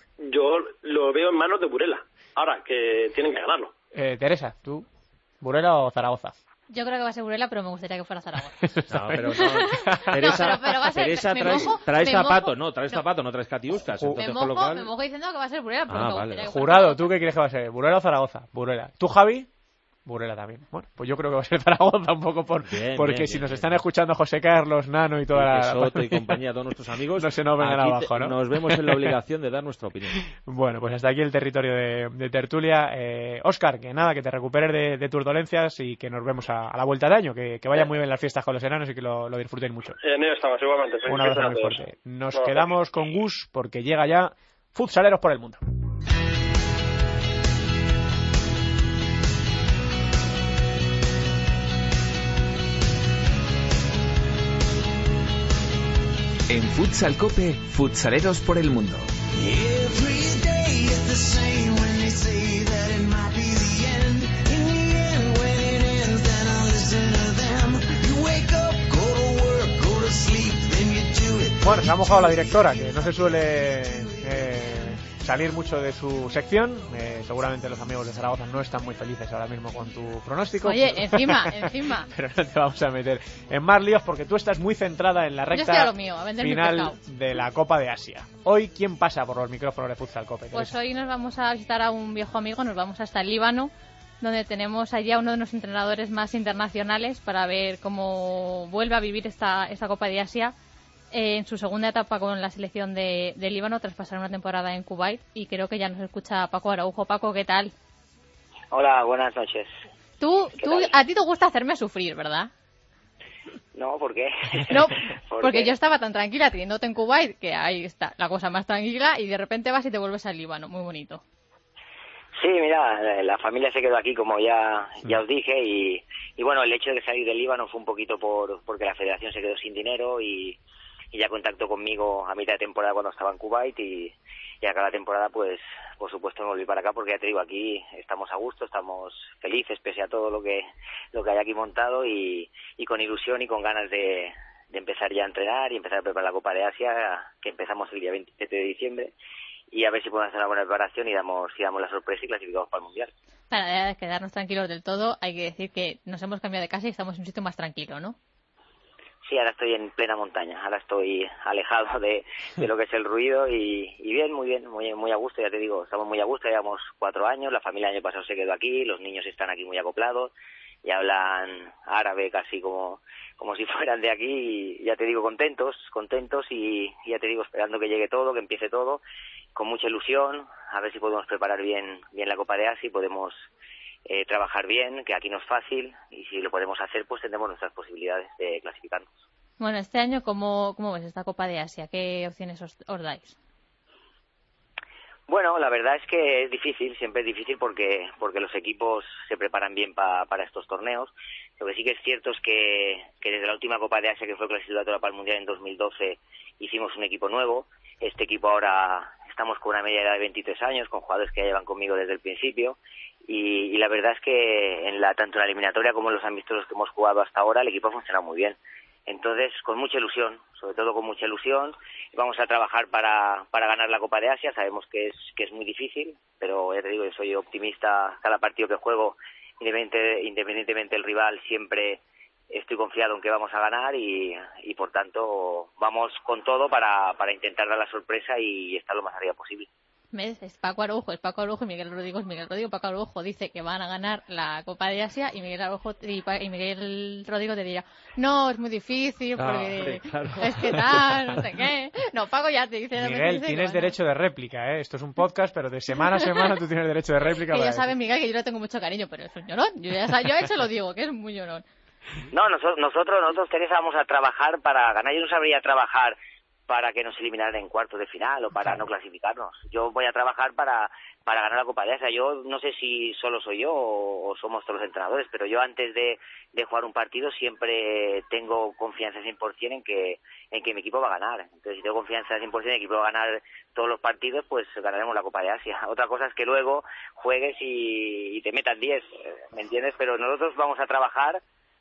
yo lo veo en manos de Burela. Ahora, que tienen que ganarlo. Eh, Teresa, ¿tú? ¿Burela o Zaragoza? Yo creo que va a ser Burela, pero me gustaría que fuera Zaragoza. No, pero no. Teresa, no, pero, pero va a ser, Teresa traes, mojo, traes zapatos, no, traes zapatos, no, no traes catiuscas. Entonces, me, mojo, con lo cual... me mojo diciendo que va a ser Burela, pero ah, me vale. que Jurado, ¿tú qué crees que va a ser? ¿Burela o Zaragoza? Burela. ¿Tú, Javi? Burela también. Bueno, pues yo creo que va a ser Zaragoza un poco por bien, porque bien, si bien, nos bien, están bien. escuchando José Carlos, Nano y toda y la... Soto y compañía, todos nuestros amigos, no se nos vengan abajo, ¿no? Nos vemos en la obligación de dar nuestra opinión. Bueno, pues hasta aquí el territorio de, de tertulia. Eh, Óscar, que nada, que te recuperes de, de tus dolencias y que nos vemos a, a la vuelta de año, que, que vayan muy bien las fiestas con los enanos y que lo, lo disfruten mucho. En ello estamos, igualmente. Un abrazo muy fuerte. Nos no, quedamos con Gus porque llega ya Futsaleros por el Mundo. En Futsal Cope, Futsaleros por el Mundo. Bueno, se ha mojado la directora, que no se suele eh, salir mucho de su sección. Eh, seguramente los amigos de Zaragoza no están muy felices ahora mismo con tu pronóstico. Oye, pero... encima, encima. Pero no te vamos a meter en más líos porque tú estás muy centrada en la recta lo mío, a final de la Copa de Asia. Hoy, ¿quién pasa por los micrófonos de Futsal Cope? Pues hoy nos vamos a visitar a un viejo amigo, nos vamos hasta el Líbano, donde tenemos allí a uno de los entrenadores más internacionales para ver cómo vuelve a vivir esta, esta Copa de Asia eh, en su segunda etapa con la selección de, de Líbano tras pasar una temporada en Kuwait, y creo que ya nos escucha Paco Araujo. Paco, ¿qué tal? Hola, buenas noches. Tú, tú tal? a ti te gusta hacerme sufrir, ¿verdad? No, ¿por qué? No, ¿Por porque qué? yo estaba tan tranquila teniéndote en Kuwait, que ahí está la cosa más tranquila, y de repente vas y te vuelves al Líbano. Muy bonito. Sí, mira, la familia se quedó aquí, como ya ya os dije, y, y bueno, el hecho de salir del Líbano fue un poquito por porque la federación se quedó sin dinero y, y ya contactó conmigo a mitad de temporada cuando estaba en Kuwait, y, y a cada temporada, pues, por supuesto, me volví para acá porque ya te digo, aquí estamos a gusto, estamos felices pese a todo lo que lo que hay aquí montado, y, y con ilusión y con ganas de, de empezar ya a entrenar y empezar a preparar la Copa de Asia, que empezamos el día veintisiete de diciembre. Y a ver si podemos hacer una buena preparación y damos, y damos la sorpresa y clasificamos para el Mundial. Para quedarnos tranquilos del todo, hay que decir que nos hemos cambiado de casa y estamos en un sitio más tranquilo, ¿no? Sí, ahora estoy en plena montaña, ahora estoy alejado de, de lo que es el ruido y, y bien, muy bien, muy muy a gusto, ya te digo, estamos muy a gusto, llevamos cuatro años, la familia el año pasado se quedó aquí, los niños están aquí muy acoplados y hablan árabe casi como como si fueran de aquí, y ya te digo, contentos, contentos y, y ya te digo, esperando que llegue todo, que empiece todo, con mucha ilusión, a ver si podemos preparar bien bien la Copa de Asia y podemos eh, trabajar bien, que aquí no es fácil, y si lo podemos hacer, pues tendremos nuestras posibilidades de clasificarnos. Bueno, este año, ¿cómo, cómo ves esta Copa de Asia? ¿Qué opciones os, os dais? Bueno, la verdad es que es difícil, siempre es difícil porque porque los equipos se preparan bien pa, para estos torneos. Lo que sí que es cierto es que, que desde la última Copa de Asia, que fue clasificatoria para el Mundial en dos mil doce, hicimos un equipo nuevo. Este equipo ahora estamos con una media edad de veintitrés años, con jugadores que ya llevan conmigo desde el principio. Y, y la verdad es que en la tanto en la eliminatoria como en los amistosos que hemos jugado hasta ahora, el equipo ha funcionado muy bien. Entonces, con mucha ilusión, sobre todo con mucha ilusión, vamos a trabajar para, para ganar la Copa de Asia. Sabemos que es que es muy difícil, pero ya te digo, yo soy optimista cada partido que juego, independientemente, independientemente del rival, siempre estoy confiado en que vamos a ganar y, y por tanto, vamos con todo para, para intentar dar la sorpresa y estar lo más arriba posible. ¿Ves? Es Paco Araujo, es Paco Araujo y Miguel Rodrigo es Miguel Rodrigo. Paco Araujo dice que van a ganar la Copa de Asia y Miguel Araujo y, pa y Miguel Rodrigo te dirá, no, es muy difícil porque ah, hombre, claro. es que tal, no sé qué. No, Paco ya te dice... Miguel, dice tienes que, derecho de réplica, ¿eh? Esto es un podcast, pero de semana a semana tú tienes derecho de réplica. Que ya para sabes, decir. Miguel, que yo le tengo mucho cariño, pero es un llorón. Yo ya yo a él se lo digo, que es muy llorón. No, nosotros, nosotros, nosotros, Teresa, vamos a trabajar para ganar. Yo no sabría trabajar para que nos eliminaran en cuartos de final o para claro. no clasificarnos. Yo voy a trabajar para para ganar la Copa de Asia. Yo no sé si solo soy yo o, o somos todos los entrenadores, pero yo antes de, de jugar un partido siempre tengo confianza cien por ciento en que en que mi equipo va a ganar. Entonces, si tengo confianza cien por ciento en que mi equipo va a ganar todos los partidos, pues ganaremos la Copa de Asia. Otra cosa es que luego juegues y, y te metan diez, ¿me entiendes? Pero nosotros vamos a trabajar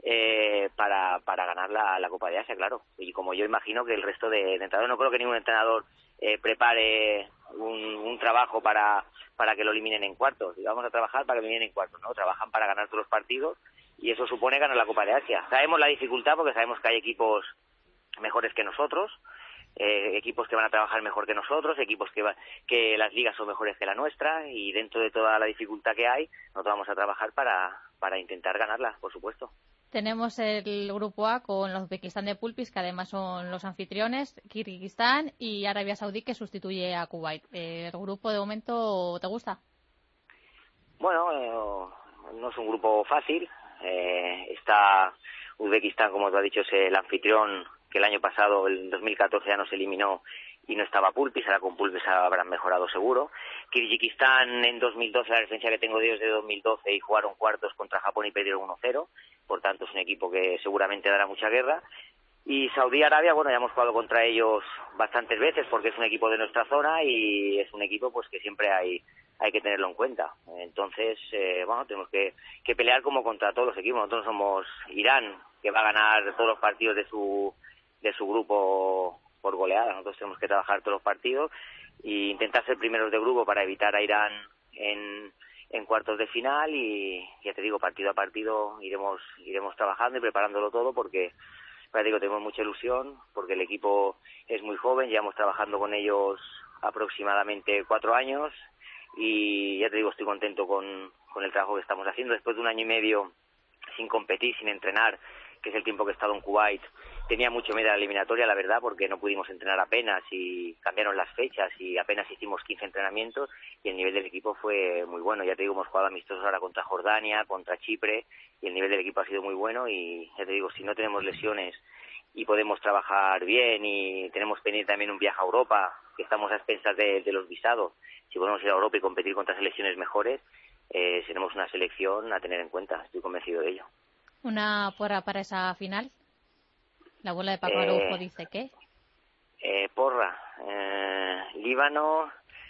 Eh, para para ganar la, la Copa de Asia, claro. Y como yo imagino que el resto de, de entrenadores, no creo que ningún entrenador eh, prepare un, un trabajo para para que lo eliminen en cuartos. Y vamos a trabajar para que lo eliminen en cuartos, ¿no? Trabajan para ganar todos los partidos y eso supone ganar la Copa de Asia. Sabemos la dificultad porque sabemos que hay equipos mejores que nosotros, eh, equipos que van a trabajar mejor que nosotros, equipos que va, que las ligas son mejores que la nuestra, y dentro de toda la dificultad que hay, nosotros vamos a trabajar para para intentar ganarla, por supuesto. Tenemos el grupo A con los Uzbekistán de Pulpis, que además son los anfitriones, Kirguistán y Arabia Saudí, que sustituye a Kuwait. ¿El grupo de momento te gusta? Bueno, eh, no es un grupo fácil. Eh, está Uzbekistán, como tú has dicho, es el anfitrión, que el año pasado, el dos mil catorce, ya nos eliminó y no estaba Pulpis. Ahora con Pulpis habrán mejorado seguro. Kirguistán en dos mil doce, la referencia que tengo de ellos de dos mil doce, y jugaron cuartos contra Japón y perdieron uno cero. Por tanto, es un equipo que seguramente dará mucha guerra. Y Saudí Arabia, bueno, ya hemos jugado contra ellos bastantes veces porque es un equipo de nuestra zona y es un equipo pues que siempre hay hay que tenerlo en cuenta. Entonces, eh, bueno, tenemos que, que pelear como contra todos los equipos. Nosotros somos Irán, que va a ganar todos los partidos de su de su grupo por goleada. Nosotros tenemos que trabajar todos los partidos y intentar ser primeros de grupo para evitar a Irán en, en cuartos de final, y ya te digo, partido a partido iremos iremos trabajando y preparándolo todo, porque ya te digo, tenemos mucha ilusión, porque el equipo es muy joven, llevamos trabajando con ellos aproximadamente cuatro años, y ya te digo, estoy contento con, con el trabajo que estamos haciendo. Después de un año y medio sin competir, sin entrenar, que es el tiempo que he estado en Kuwait, tenía mucho miedo a la eliminatoria, la verdad, porque no pudimos entrenar apenas y cambiaron las fechas y apenas hicimos quince entrenamientos, y el nivel del equipo fue muy bueno. Ya te digo, hemos jugado amistosos ahora contra Jordania, contra Chipre, y el nivel del equipo ha sido muy bueno, y ya te digo, si no tenemos lesiones y podemos trabajar bien, y tenemos pendiente también un viaje a Europa, que estamos a expensas de, de los visados, si podemos ir a Europa y competir contra selecciones mejores, eh, seremos una selección a tener en cuenta, estoy convencido de ello. ¿Una porra para esa final? La abuela de Paco Eh, Araujo dice que... Eh, porra, eh, Líbano,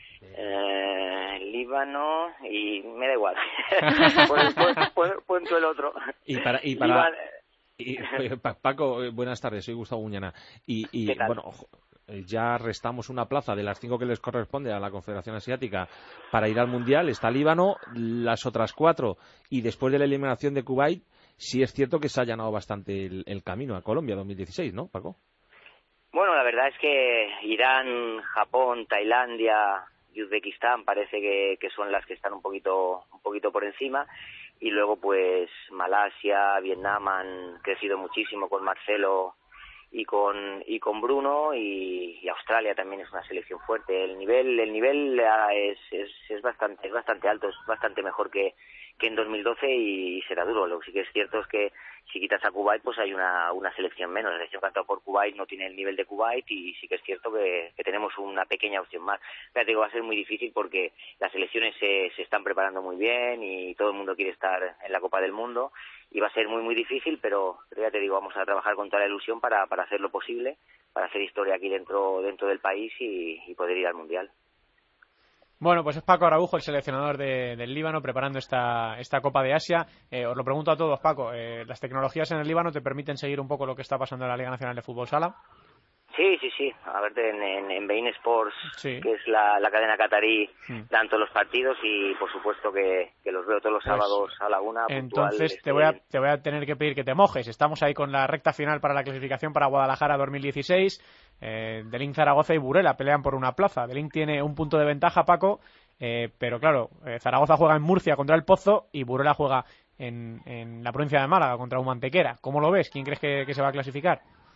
eh, Líbano y me da igual. pon, pon, pon, pon tú el otro. Y para, y para Líbano, y, Paco, buenas tardes, soy Gustavo Muñana. Y, y bueno, ya restamos una plaza de las cinco que les corresponde a la Confederación Asiática para ir al Mundial. Está Líbano, las otras cuatro, y después de la eliminación de Kuwait, sí es cierto que se ha allanado bastante el, el camino a Colombia dos mil dieciséis, ¿no, Paco? Bueno, la verdad es que Irán, Japón, Tailandia y Uzbekistán parece que, que son las que están un poquito, un poquito por encima, y luego pues Malasia, Vietnam han crecido muchísimo con Marcelo y con y con Bruno, y, y Australia también es una selección fuerte. El nivel el nivel es es, es bastante es bastante alto, es bastante mejor que que en dos mil doce, y, y será duro. Lo que sí que es cierto es que si quitas a Kuwait, pues hay una una selección menos. La selección cantada por Kuwait no tiene el nivel de Kuwait, y sí que es cierto que, que tenemos una pequeña opción más. Pero te digo, va a ser muy difícil porque las selecciones se, se están preparando muy bien y todo el mundo quiere estar en la Copa del Mundo, y va a ser muy muy difícil, pero, pero ya te digo, vamos a trabajar con toda la ilusión para, para hacer lo posible, para hacer historia aquí dentro dentro del país y, y poder ir al Mundial. Bueno, pues es Paco Araujo, el seleccionador de, del Líbano, preparando esta, esta Copa de Asia. Eh, os lo pregunto a todos, Paco, eh, ¿las tecnologías en el Líbano te permiten seguir un poco lo que está pasando en la Liga Nacional de Fútbol Sala? Sí, sí, sí. A ver, en, en, en Bein Sports, sí, que es la, la cadena catarí, hmm. dan todos los partidos, y por supuesto que, que los veo todos los pues, sábados a la una. Entonces puntual, te voy, a, te voy a tener que pedir que te mojes. Estamos ahí con la recta final para la clasificación para Guadalajara dos mil dieciséis. Eh, Delín, Zaragoza y Burela pelean por una plaza. Delín tiene un punto de ventaja, Paco, eh, pero claro, eh, Zaragoza juega en Murcia contra el Pozo y Burela juega en, en la provincia de Málaga contra un Mantequera. ¿Cómo lo ves? ¿Quién crees que, que se va a clasificar?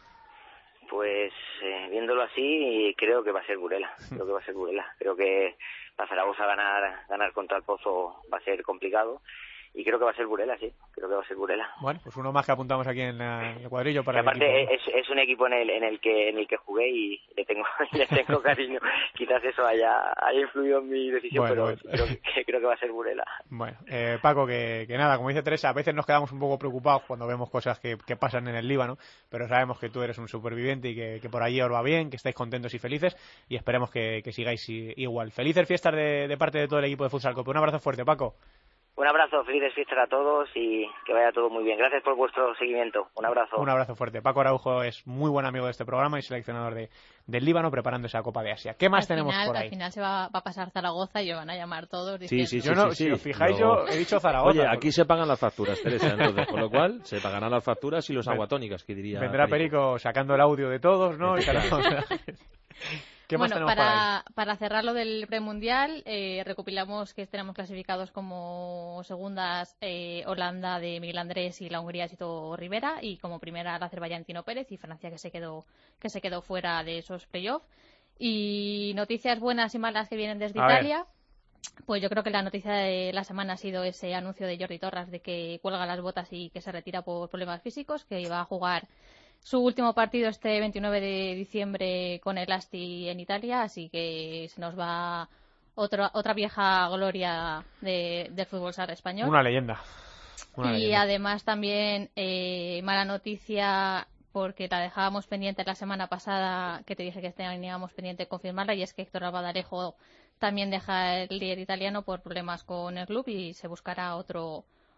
Pues eh, viéndolo así, creo que va a ser Burela. Creo que va a ser Burela. Creo que para Zaragoza ganar ganar contra el Pozo va a ser complicado. Y creo que va a ser Burela, sí. Creo que va a ser Burela. Bueno, pues uno más que apuntamos aquí en, la, en el cuadrillo para y aparte el equipo, ¿no? es, es un equipo en el en el que en el que jugué y le tengo le tengo cariño. Quizás eso haya, haya influido en mi decisión, bueno, pero bueno. Creo, que, creo que va a ser Burela. Bueno, eh, Paco, que, que nada, como dice Teresa, a veces nos quedamos un poco preocupados cuando vemos cosas que, que pasan en el Líbano, pero sabemos que tú eres un superviviente y que, que por allí os va bien, que estáis contentos y felices, y esperemos que, que sigáis igual. Felices fiestas de, de parte de todo el equipo de Futsal Cope. Un abrazo fuerte, Paco. Un abrazo, felices fiestas a todos y que vaya todo muy bien. Gracias por vuestro seguimiento. Un abrazo. Un abrazo fuerte. Paco Araujo es muy buen amigo de este programa y seleccionador de, del Líbano preparando esa Copa de Asia. ¿Qué más al tenemos final, por ahí? Al final se va, va a pasar Zaragoza y os van a llamar todos diciendo... Sí, sí, sí. Yo no, sí, sí. si os fijáis, Luego... yo he dicho Zaragoza. Oye, aquí se pagan las facturas, Teresa, entonces, con lo cual se pagarán las facturas y los Ven, aguatónicas, que diría vendrá Perico. Perico sacando el audio de todos, ¿no? Y ¿Qué más bueno, tenemos para, por ahí? para cerrar lo del premundial, eh, recopilamos que tenemos clasificados como segundas eh, Holanda de Miguel Andrés y la Hungría de Sito Rivera, y como primera la Azerbaiyán Tino Pérez, y Francia que se quedó que se quedó fuera de esos playoffs. Y noticias buenas y malas que vienen desde A Italia. ver. Pues yo creo que la noticia de la semana ha sido ese anuncio de Jordi Torres de que cuelga las botas y que se retira por problemas físicos, que iba a jugar su último partido este veintinueve de diciembre con el Asti en Italia, así que se nos va otra otra vieja gloria de, del fútbol sala español. Una leyenda. Una y leyenda. además también eh, mala noticia, porque la dejábamos pendiente la semana pasada, que te dije que teníamos pendiente confirmarla, y es que Héctor Albadalejo también deja el líder italiano por problemas con el club y se buscará otro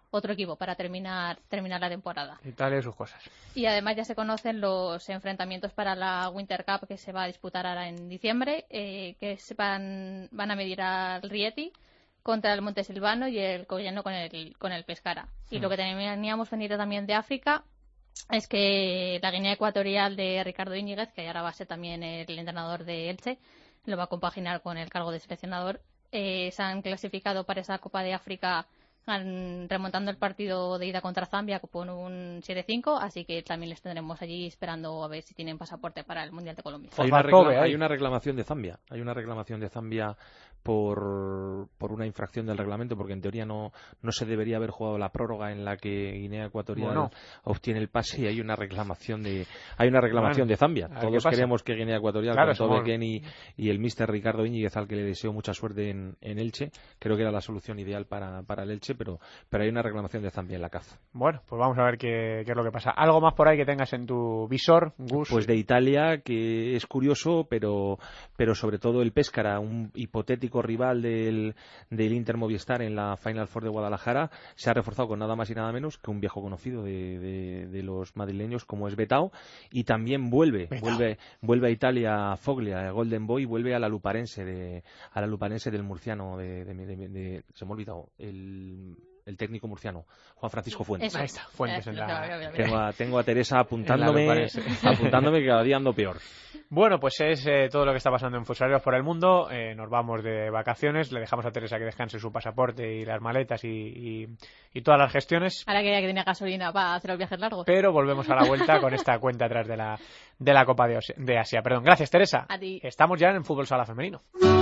otro equipo para terminar terminar la temporada. Italia y sus cosas. Y además ya se conocen los enfrentamientos para la Winter Cup que se va a disputar ahora en diciembre, eh, que se van, van a medir al Rieti contra el Montesilvano y el Cogliano con el, con el Pescara. Y mm. lo que teníamos pendiente también de África es que la Guinea Ecuatorial de Ricardo Íñiguez, que ahora va a ser también el entrenador de Elche, lo va a compaginar con el cargo de seleccionador. Eh, se han clasificado para esa Copa de África remontando el partido de ida contra Zambia con un siete cinco, así que también les tendremos allí esperando a ver si tienen pasaporte para el Mundial de Colombia. Hay una, recla- hay una reclamación de Zambia, hay una reclamación de Zambia por, por una infracción del reglamento, porque en teoría no, no se debería haber jugado la prórroga en la que Guinea Ecuatorial bueno. obtiene el pase, y hay una reclamación de hay una reclamación bueno, de Zambia. Todos queremos que Guinea Ecuatorial, claro, con Tobe Kenny y el míster Ricardo Íñiguez, al que le deseo mucha suerte en, en Elche, creo que era la solución ideal para, para el Elche, pero, pero hay una reclamación de Zambia en la C A F. Bueno, pues vamos a ver qué, qué es lo que pasa. ¿Algo más por ahí que tengas en tu visor, Gus? Pues de Italia, que es curioso, pero, pero sobre todo el Pescara, un hipotético rival del, del Inter Movistar en la Final Four de Guadalajara, se ha reforzado con nada más y nada menos que un viejo conocido de, de, de los madrileños como es Betao, y también vuelve Betao. vuelve vuelve a Italia Foglia, Golden Boy, vuelve a la Luparense de a la Luparense del murciano de, de, de, de, de se me ha olvidado el el técnico murciano, Juan Francisco Fuentes. Ahí está, Fuentes en la... Tengo a, tengo a Teresa apuntándome, apuntándome que cada día ando peor. Bueno, pues es eh, todo lo que está pasando en Futsaleros por el mundo. Eh, nos vamos de vacaciones, le dejamos a Teresa que descanse su pasaporte y las maletas y, y, y todas las gestiones. Ahora que ya que tenía gasolina para hacer los viajes largos. Pero volvemos a la vuelta con esta cuenta atrás de la, de la Copa de, Os- de Asia. Perdón, gracias Teresa. A ti. Estamos ya en el fútbol sala femenino.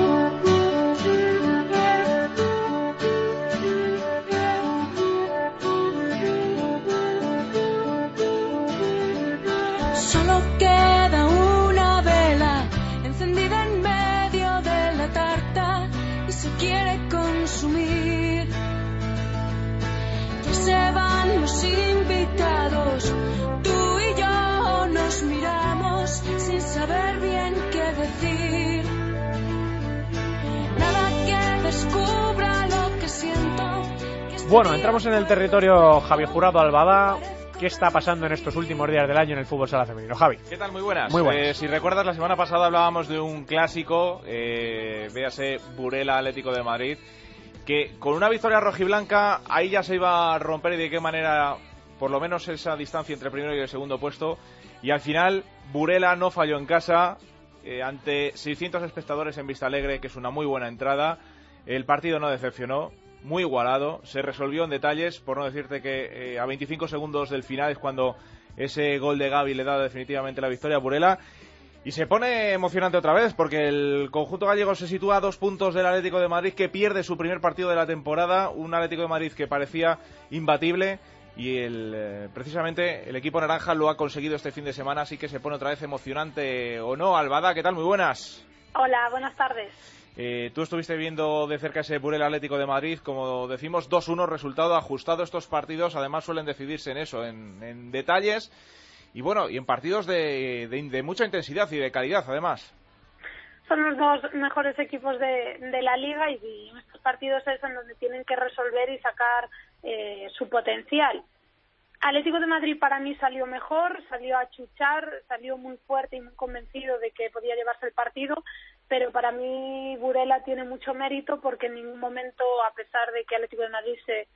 Solo queda una vela encendida en medio de la tarta y se quiere consumir. Ya se van los invitados, tú y yo nos miramos sin saber bien qué decir. Nada que descubra lo que siento. Que este Bueno, entramos en el territorio Javi Jurado Albada. ¿Qué está pasando en estos últimos días del año en el fútbol sala femenino? Javi. ¿Qué tal? Muy buenas. Muy buenas. Eh, si recuerdas, la semana pasada hablábamos de un clásico, eh, véase Burela Atlético de Madrid, que con una victoria rojiblanca ahí ya se iba a romper, y de qué manera, por lo menos esa distancia entre el primero y el segundo puesto, y al final Burela no falló en casa, eh, ante seiscientos espectadores en Vistalegre, que es una muy buena entrada. El partido no decepcionó, muy igualado, se resolvió en detalles, por no decirte que eh, a veinticinco segundos del final es cuando ese gol de Gavi le da definitivamente la victoria a Burela, y se pone emocionante otra vez, porque el conjunto gallego se sitúa a dos puntos del Atlético de Madrid, que pierde su primer partido de la temporada, un Atlético de Madrid que parecía imbatible, y el, eh, precisamente el equipo naranja lo ha conseguido este fin de semana, así que se pone otra vez emocionante, ¿o no? Albada, ¿qué tal? Muy buenas. Hola, buenas tardes. Eh, tú estuviste viendo de cerca ese Burela Atlético de Madrid, como decimos, dos uno, resultado ajustado. Estos partidos además suelen decidirse en eso, en, en detalles, y bueno, y en partidos de, de, de mucha intensidad y de calidad además. Son los dos mejores equipos de, de la liga, y, y en estos partidos es en donde tienen que resolver y sacar eh, su potencial. Atlético de Madrid para mí salió mejor, salió a chuchar, salió muy fuerte y muy convencido de que podía llevarse el partido, pero para mí Burela tiene mucho mérito, porque en ningún momento, a pesar de que Atlético de Madrid se,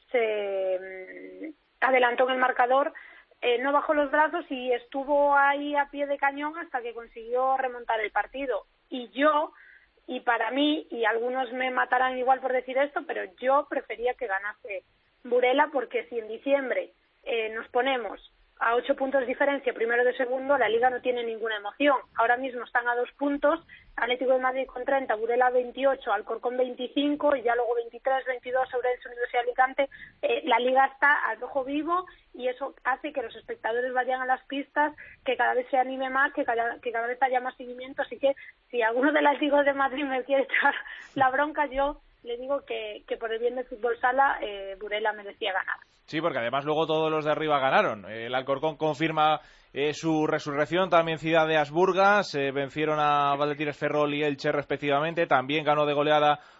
se adelantó en el marcador, eh, no bajó los brazos y estuvo ahí a pie de cañón hasta que consiguió remontar el partido. Y yo, y para mí, y algunos me matarán igual por decir esto, pero yo prefería que ganase Burela, porque si en diciembre eh, nos ponemos a ocho puntos de diferencia, primero de segundo, la liga no tiene ninguna emoción. Ahora mismo están a dos puntos, Atlético de Madrid con treinta, Burela veintiocho, Alcorcón veinticinco, y ya luego veintitrés, veintidós, Ourense, Universidad de Alicante. Eh, la liga está al rojo vivo, y eso hace que los espectadores vayan a las pistas, que cada vez se anime más, que cada, que cada vez haya más seguimiento. Así que si alguno de los Atlético de Madrid me quiere echar la bronca, yo le digo que, que por el bien del fútbol sala, eh, Burela merecía ganar. Sí, porque además luego todos los de arriba ganaron. El Alcorcón confirma eh, su resurrección, también Ciudad de Asburgas, eh, vencieron a Valdetires Ferrol y Elche respectivamente, también ganó de goleada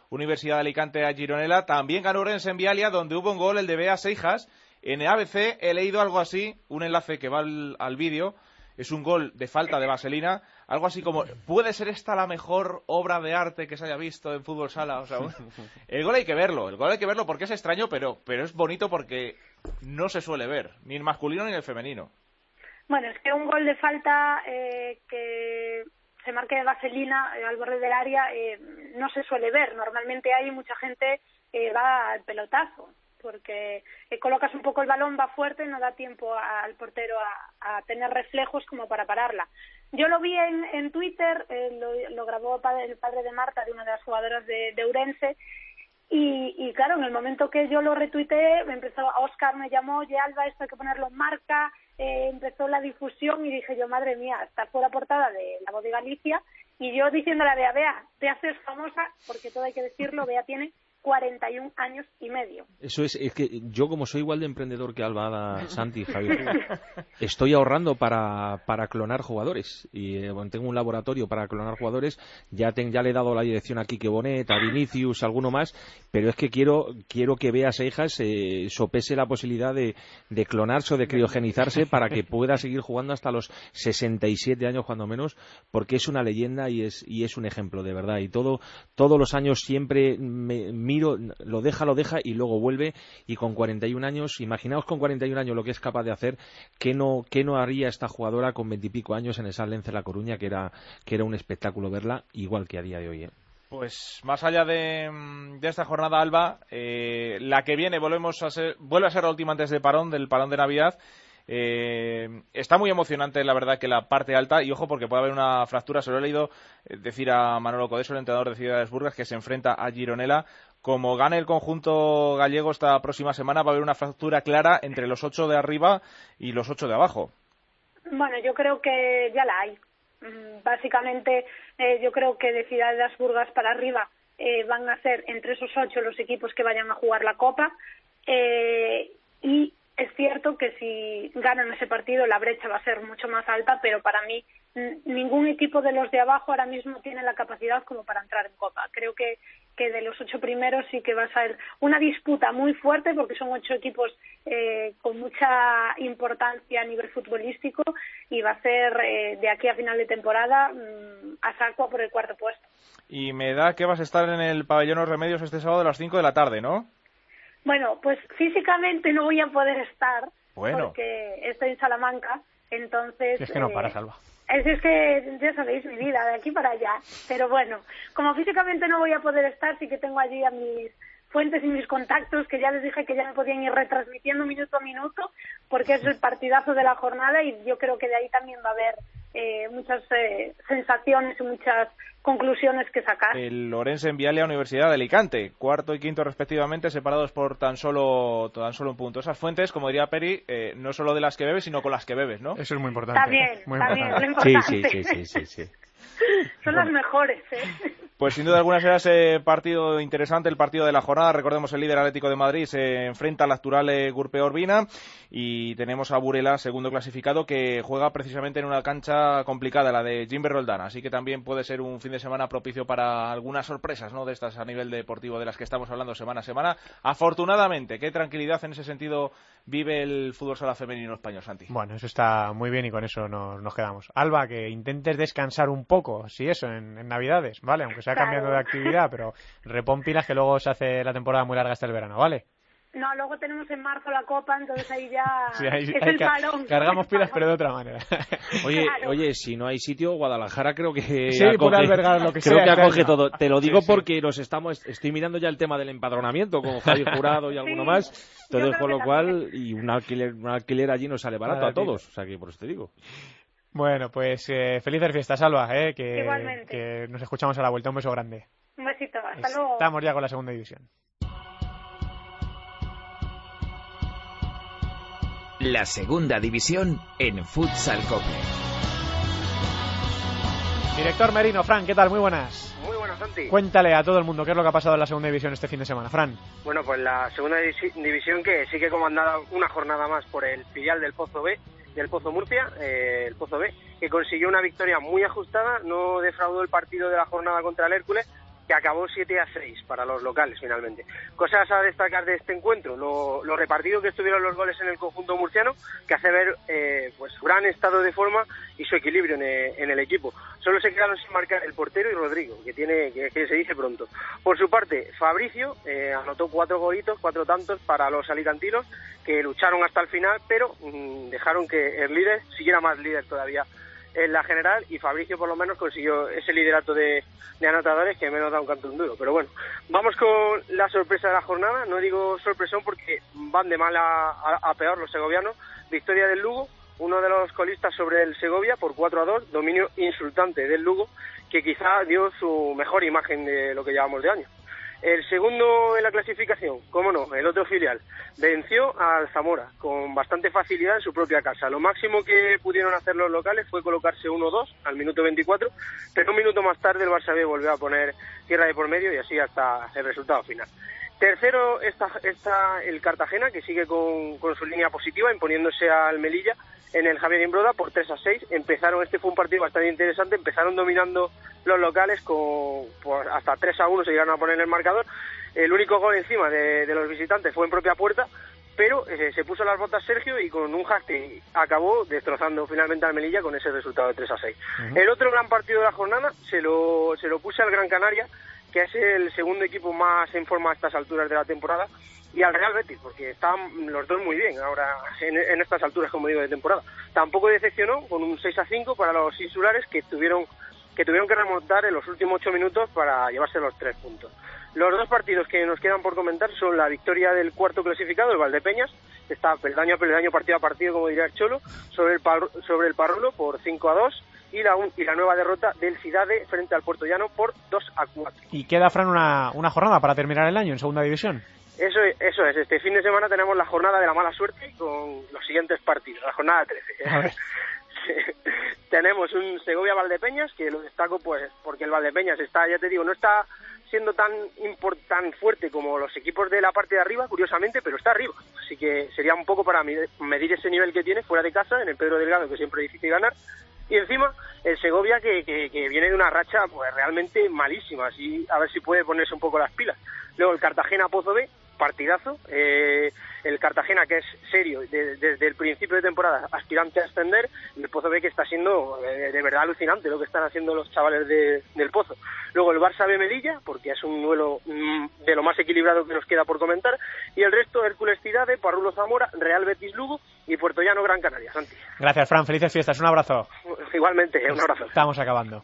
Universidad de Alicante a Gironella. También ganó Orense en Vialia, donde hubo un gol, el de Bea Seijas. En el A B C he leído algo así, un enlace que va al, al vídeo, es un gol de falta de vaselina, algo así como, ¿puede ser esta la mejor obra de arte que se haya visto en fútbol sala? O sea, el gol hay que verlo, el gol hay que verlo porque es extraño, pero, pero es bonito porque no se suele ver, ni en masculino ni en el femenino. Bueno, es que un gol de falta eh, que se marque de vaselina eh, al borde del área eh, no se suele ver. Normalmente hay mucha gente que eh, va al pelotazo, porque eh, colocas un poco el balón, va fuerte, no da tiempo al portero a, a tener reflejos como para pararla. Yo lo vi en, en Twitter, eh, lo, lo grabó el padre de Marta, de una de las jugadoras de, de Ourense, y, y claro, en el momento que yo lo retuiteé, me empezó, Óscar me llamó, oye Alba, esto hay que ponerlo en marca, eh, empezó la difusión y dije yo, madre mía, está por la portada de La Voz de Galicia, y yo diciéndole a Bea, Bea, te haces famosa, porque todo hay que decirlo, Bea tiene cuarenta y un años y medio. Eso es, es que yo como soy igual de emprendedor que Alba, Santi y Javier, estoy ahorrando para, para clonar jugadores. Y eh, bueno, tengo un laboratorio para clonar jugadores, ya, ten, ya le he dado la dirección a Quique Bonet, a Vinicius, alguno más, pero es que quiero quiero que Bea Seijas eh, sopese la posibilidad de, de clonarse o de criogenizarse para que pueda seguir jugando hasta los sesenta y siete años cuando menos, porque es una leyenda y es y es un ejemplo de verdad. Y todo todos los años siempre me, me Miro, lo deja, lo deja y luego vuelve, y con cuarenta y un años, imaginaos con cuarenta y un años lo que es capaz de hacer, ¿qué no, qué no haría esta jugadora con veintipico años en esa Lens de La Coruña, que era, que era un espectáculo verla, igual que a día de hoy, ¿eh? Pues más allá de, de esta jornada, Alba, eh, la que viene volvemos a ser, vuelve a ser la última antes del parón, del parón de Navidad. Eh, está muy emocionante, la verdad, que la parte alta, y ojo porque puede haber una fractura. Se lo he leído decir a Manolo Codeso, el entrenador de Ciudades Burgas, que se enfrenta a Gironella. Como gane el conjunto gallego esta próxima semana, va a haber una fractura clara entre los ocho de arriba y los ocho de abajo. Bueno, yo creo que ya la hay. Básicamente, eh, yo creo que de Ciudades Burgas para arriba eh, van a ser entre esos ocho los equipos que vayan a jugar la Copa, eh, y es cierto que si ganan ese partido la brecha va a ser mucho más alta, pero para mí n- ningún equipo de los de abajo ahora mismo tiene la capacidad como para entrar en Copa. Creo que, que de los ocho primeros sí que va a ser una disputa muy fuerte, porque son ocho equipos eh, con mucha importancia a nivel futbolístico, y va a ser eh, de aquí a final de temporada mmm, a saco por el cuarto puesto. Y me da que vas a estar en el Pabellón Los Remedios este sábado a las cinco de la tarde, ¿no? Bueno, pues físicamente no voy a poder estar, bueno, porque estoy en Salamanca, entonces... Es que no eh, para, Salva. Es, es que ya sabéis mi vida, de aquí para allá. Pero bueno, como físicamente no voy a poder estar, sí que tengo allí a mis fuentes y mis contactos, que ya les dije que ya me podían ir retransmitiendo minuto a minuto, porque es el partidazo de la jornada, y yo creo que de ahí también va a haber eh, muchas eh, sensaciones y muchas conclusiones que sacar. El Orense en Vialia, Universidad de Alicante, cuarto y quinto respectivamente, separados por tan solo tan solo un punto. Esas fuentes, como diría Peri, eh, no solo de las que bebes, sino con las que bebes, ¿no? Eso es muy importante. Está bien, muy está importante. bien, lo importante. Sí, sí, sí, sí, sí, sí. Son bueno. las mejores, ¿eh? Pues sin duda alguna será ese partido interesante, el partido de la jornada. Recordemos, el líder Atlético de Madrid se enfrenta al actual eh, Gurpeo Urbina, y tenemos a Burela, segundo clasificado, que juega precisamente en una cancha complicada, la de Jimbe Roldán. Así que también puede ser un fin de semana propicio para algunas sorpresas, ¿no?, de estas a nivel deportivo de las que estamos hablando semana a semana. Afortunadamente, qué tranquilidad en ese sentido vive el fútbol sala femenino español, Santi. Bueno, eso está muy bien, y con eso nos, nos quedamos. Alba, que intentes descansar un poco, si eso, en, en Navidades, ¿vale? Aunque sea Claro. cambiando de actividad, pero repon pilas, que luego se hace la temporada muy larga hasta el verano, ¿vale? No, luego tenemos en marzo la Copa, entonces ahí ya Sí, ahí, es ahí el ca- parón. cargamos pilas, pero de otra manera. Oye, Claro. oye, si no hay sitio, Guadalajara creo que Sí, puede albergar lo que creo sea que este acoge año. todo. Te lo digo Sí, sí. porque nos estamos, estoy mirando ya el tema del empadronamiento con Javi Jurado y alguno Sí, más. yo Entonces, creo con que lo cual, y un alquiler, un alquiler allí nos sale barato Nada, a todos. O sea que por eso te digo. Bueno, pues eh, felices fiestas, Alba, eh, que, Igualmente. que nos escuchamos a la vuelta. Un beso grande. Un besito, hasta luego. Estamos ya con la segunda división. La segunda división en Futsal Cope. Director Merino, Fran, ¿qué tal? Muy buenas. Muy buenas, Santi. Cuéntale a todo el mundo qué es lo que ha pasado en la segunda división este fin de semana, Fran. Bueno, pues la segunda divisi- división que sigue comandada una jornada más por el filial del Pozo B, del Pozo Murcia, eh, el Pozo B, que consiguió una victoria muy ajustada, no defraudó el partido de la jornada contra el Hércules, que acabó siete a seis para los locales finalmente. Cosas a destacar de este encuentro, lo, lo repartido que estuvieron los goles en el conjunto murciano, que hace ver eh, pues su gran estado de forma y su equilibrio en el, en el equipo. Solo se quedaron sin marcar el portero y Rodrigo, que tiene que, que se dice pronto. Por su parte, Fabricio eh, anotó cuatro golitos, cuatro tantos para los alicantinos, que lucharon hasta el final, pero mmm, dejaron que el líder siguiera más líder todavía en la general, y Fabricio por lo menos consiguió ese liderato de, de anotadores que menos da un canto duro. Pero bueno, vamos con la sorpresa de la jornada. No digo sorpresón porque van de mal a, a, a peor los segovianos. Victoria del Lugo, uno de los colistas sobre el Segovia por cuatro a dos, dominio insultante del Lugo, que quizá dio su mejor imagen de lo que llevamos de año. El segundo en la clasificación, cómo no, el otro filial, venció al Zamora con bastante facilidad en su propia casa. Lo máximo que pudieron hacer los locales fue colocarse uno dos al minuto veinticuatro, pero un minuto más tarde el Barça B volvió a poner tierra de por medio y así hasta el resultado final. Tercero está, está el Cartagena, que sigue con, con su línea positiva, imponiéndose al Melilla en el Javier Imbroda por tres a seis. Empezaron, este fue un partido bastante interesante, empezaron dominando los locales con pues, hasta tres a uno se llegaron a poner en el marcador. El único gol encima de, de los visitantes fue en propia puerta, pero eh, se puso las botas Sergio y con un hashtag acabó destrozando finalmente al Melilla con ese resultado de tres a seis. Uh-huh. El otro gran partido de la jornada se lo, se lo puse al Gran Canaria, que es el segundo equipo más en forma a estas alturas de la temporada, y al Real Betis, porque están los dos muy bien ahora en, en estas alturas, como digo, de temporada. Tampoco decepcionó con un seis a cinco para los insulares, que tuvieron que tuvieron que remontar en los últimos ocho minutos para llevarse los tres puntos. Los dos partidos que nos quedan por comentar son la victoria del cuarto clasificado, el Valdepeñas, que está peldaño a peldaño, partido a partido, como diría el Cholo, sobre el, par, sobre el Parrulo por cinco a dos, y la, y la nueva derrota del Cidade frente al Puerto Llano por dos a cuatro. Y queda, Fran, una, una jornada para terminar el año en segunda división. Eso es, eso es, este fin de semana tenemos la jornada de la mala suerte con los siguientes partidos, la jornada trece. A ver. Tenemos un Segovia-Valdepeñas, que lo destaco pues porque el Valdepeñas está, ya te digo, no está siendo tan import, tan fuerte como los equipos de la parte de arriba, curiosamente, pero está arriba. Así que sería un poco para medir ese nivel que tiene fuera de casa, en el Pedro Delgado, que siempre es difícil ganar. Y encima el Segovia, que, que, que viene de una racha pues realmente malísima, así a ver si puede ponerse un poco las pilas. Luego el Cartagena-Pozo B, partidazo. Eh, el Cartagena, que es serio de, de, desde el principio de temporada, aspirante a ascender, y el Pozo B, que está siendo eh, de verdad alucinante lo que están haciendo los chavales de, del Pozo. Luego el Barça B Melilla, porque es un duelo mm, de lo más equilibrado que nos queda por comentar, y el resto, Hércules Cidade, Parrulo Zamora, Real Betis Lugo y Puerto Llano Gran Canaria. Santi. Gracias, Fran, felices fiestas, un abrazo. Igualmente, un abrazo. Estamos acabando.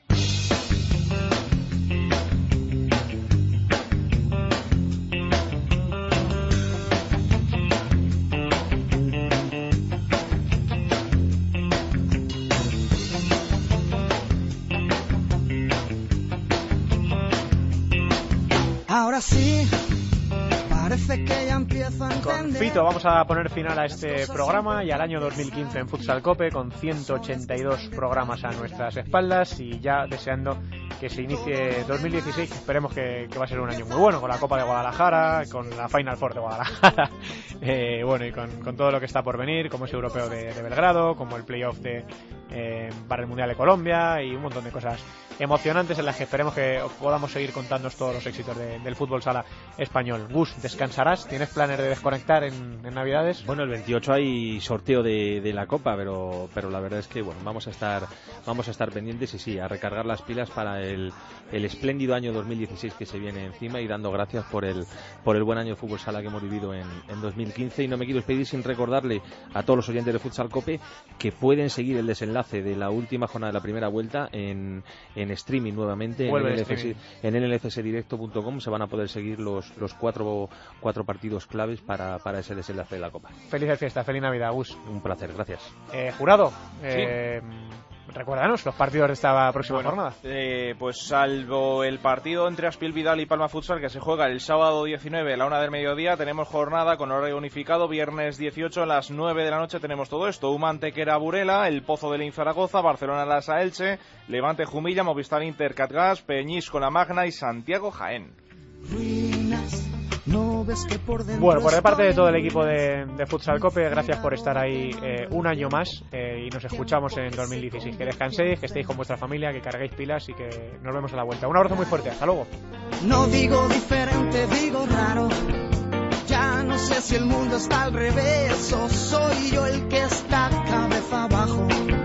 Ahora sí, parece que ya empiezo a entender. Con Fito vamos a poner final a este programa y al año dos mil quince en Futsal Cope, con ciento ochenta y dos programas a nuestras espaldas, y ya deseando que se inicie dos mil dieciséis. Esperemos que, que va a ser un año muy bueno, con la Copa de Guadalajara, con la Final Four de Guadalajara, eh, bueno, y con, con todo lo que está por venir, como ese europeo de, de Belgrado, como el playoff de eh, para el Mundial de Colombia, y un montón de cosas emocionantes en las que esperemos que podamos seguir contándonos todos los éxitos de, del fútbol sala español. Gus, ¿descansarás? ¿Tienes planes de desconectar en, en Navidades? Bueno, el veintiocho hay sorteo de, de la Copa, pero pero la verdad es que bueno, vamos a estar vamos a estar pendientes y sí, a recargar las pilas para el, el espléndido año dos mil dieciséis que se viene encima, y dando gracias por el por el buen año de fútbol sala que hemos vivido en, en dos mil quince. Y no me quiero despedir sin recordarle a todos los oyentes de Futsal Cope que pueden seguir el desenlace de la última jornada de la primera vuelta en, en streaming nuevamente en N L F S, en N L F S directo punto com. Se van a poder seguir los, los cuatro, cuatro partidos claves para, para ese desenlace de la Copa. Felices fiestas, feliz Navidad, Gus. Un placer, gracias. Eh, jurado, eh, sí. Recuérdanos los partidos de esta próxima bueno, jornada. Eh, pues salvo el partido entre Aspil Vidal y Palma Futsal, que se juega el sábado diecinueve a la una del mediodía, tenemos jornada con horario unificado. Viernes dieciocho a las nueve de la noche tenemos todo esto: Uma Antequera Burela, El Pozo de Lin Zaragoza, Barcelona Lasa Elche, Levante Jumilla, Movistar Inter Catgas, Peñís con la Magna y Santiago Jaén. Ruinas No ves que por dentro Bueno, por parte de estoy- todo el equipo de, de Futsal Cope, gracias por estar ahí eh, un año más eh, y nos escuchamos en dos mil dieciséis. Que descanséis, que estéis con vuestra familia, que carguéis pilas y que nos vemos a la vuelta. Un abrazo muy fuerte, hasta luego. No digo diferente, digo raro. Ya no sé si el mundo está al revés o soy yo el que está cabeza abajo.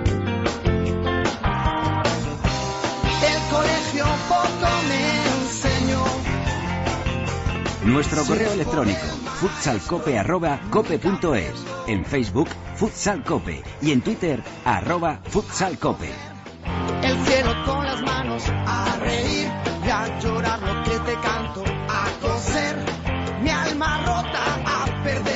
El colegio poco me enseñó. Nuestro correo electrónico futsalcope arroba cope punto es, en Facebook futsalcope y en Twitter arroba futsalcope. El cielo con las manos a reír y a llorar lo que te canto, a coser mi alma rota, a perder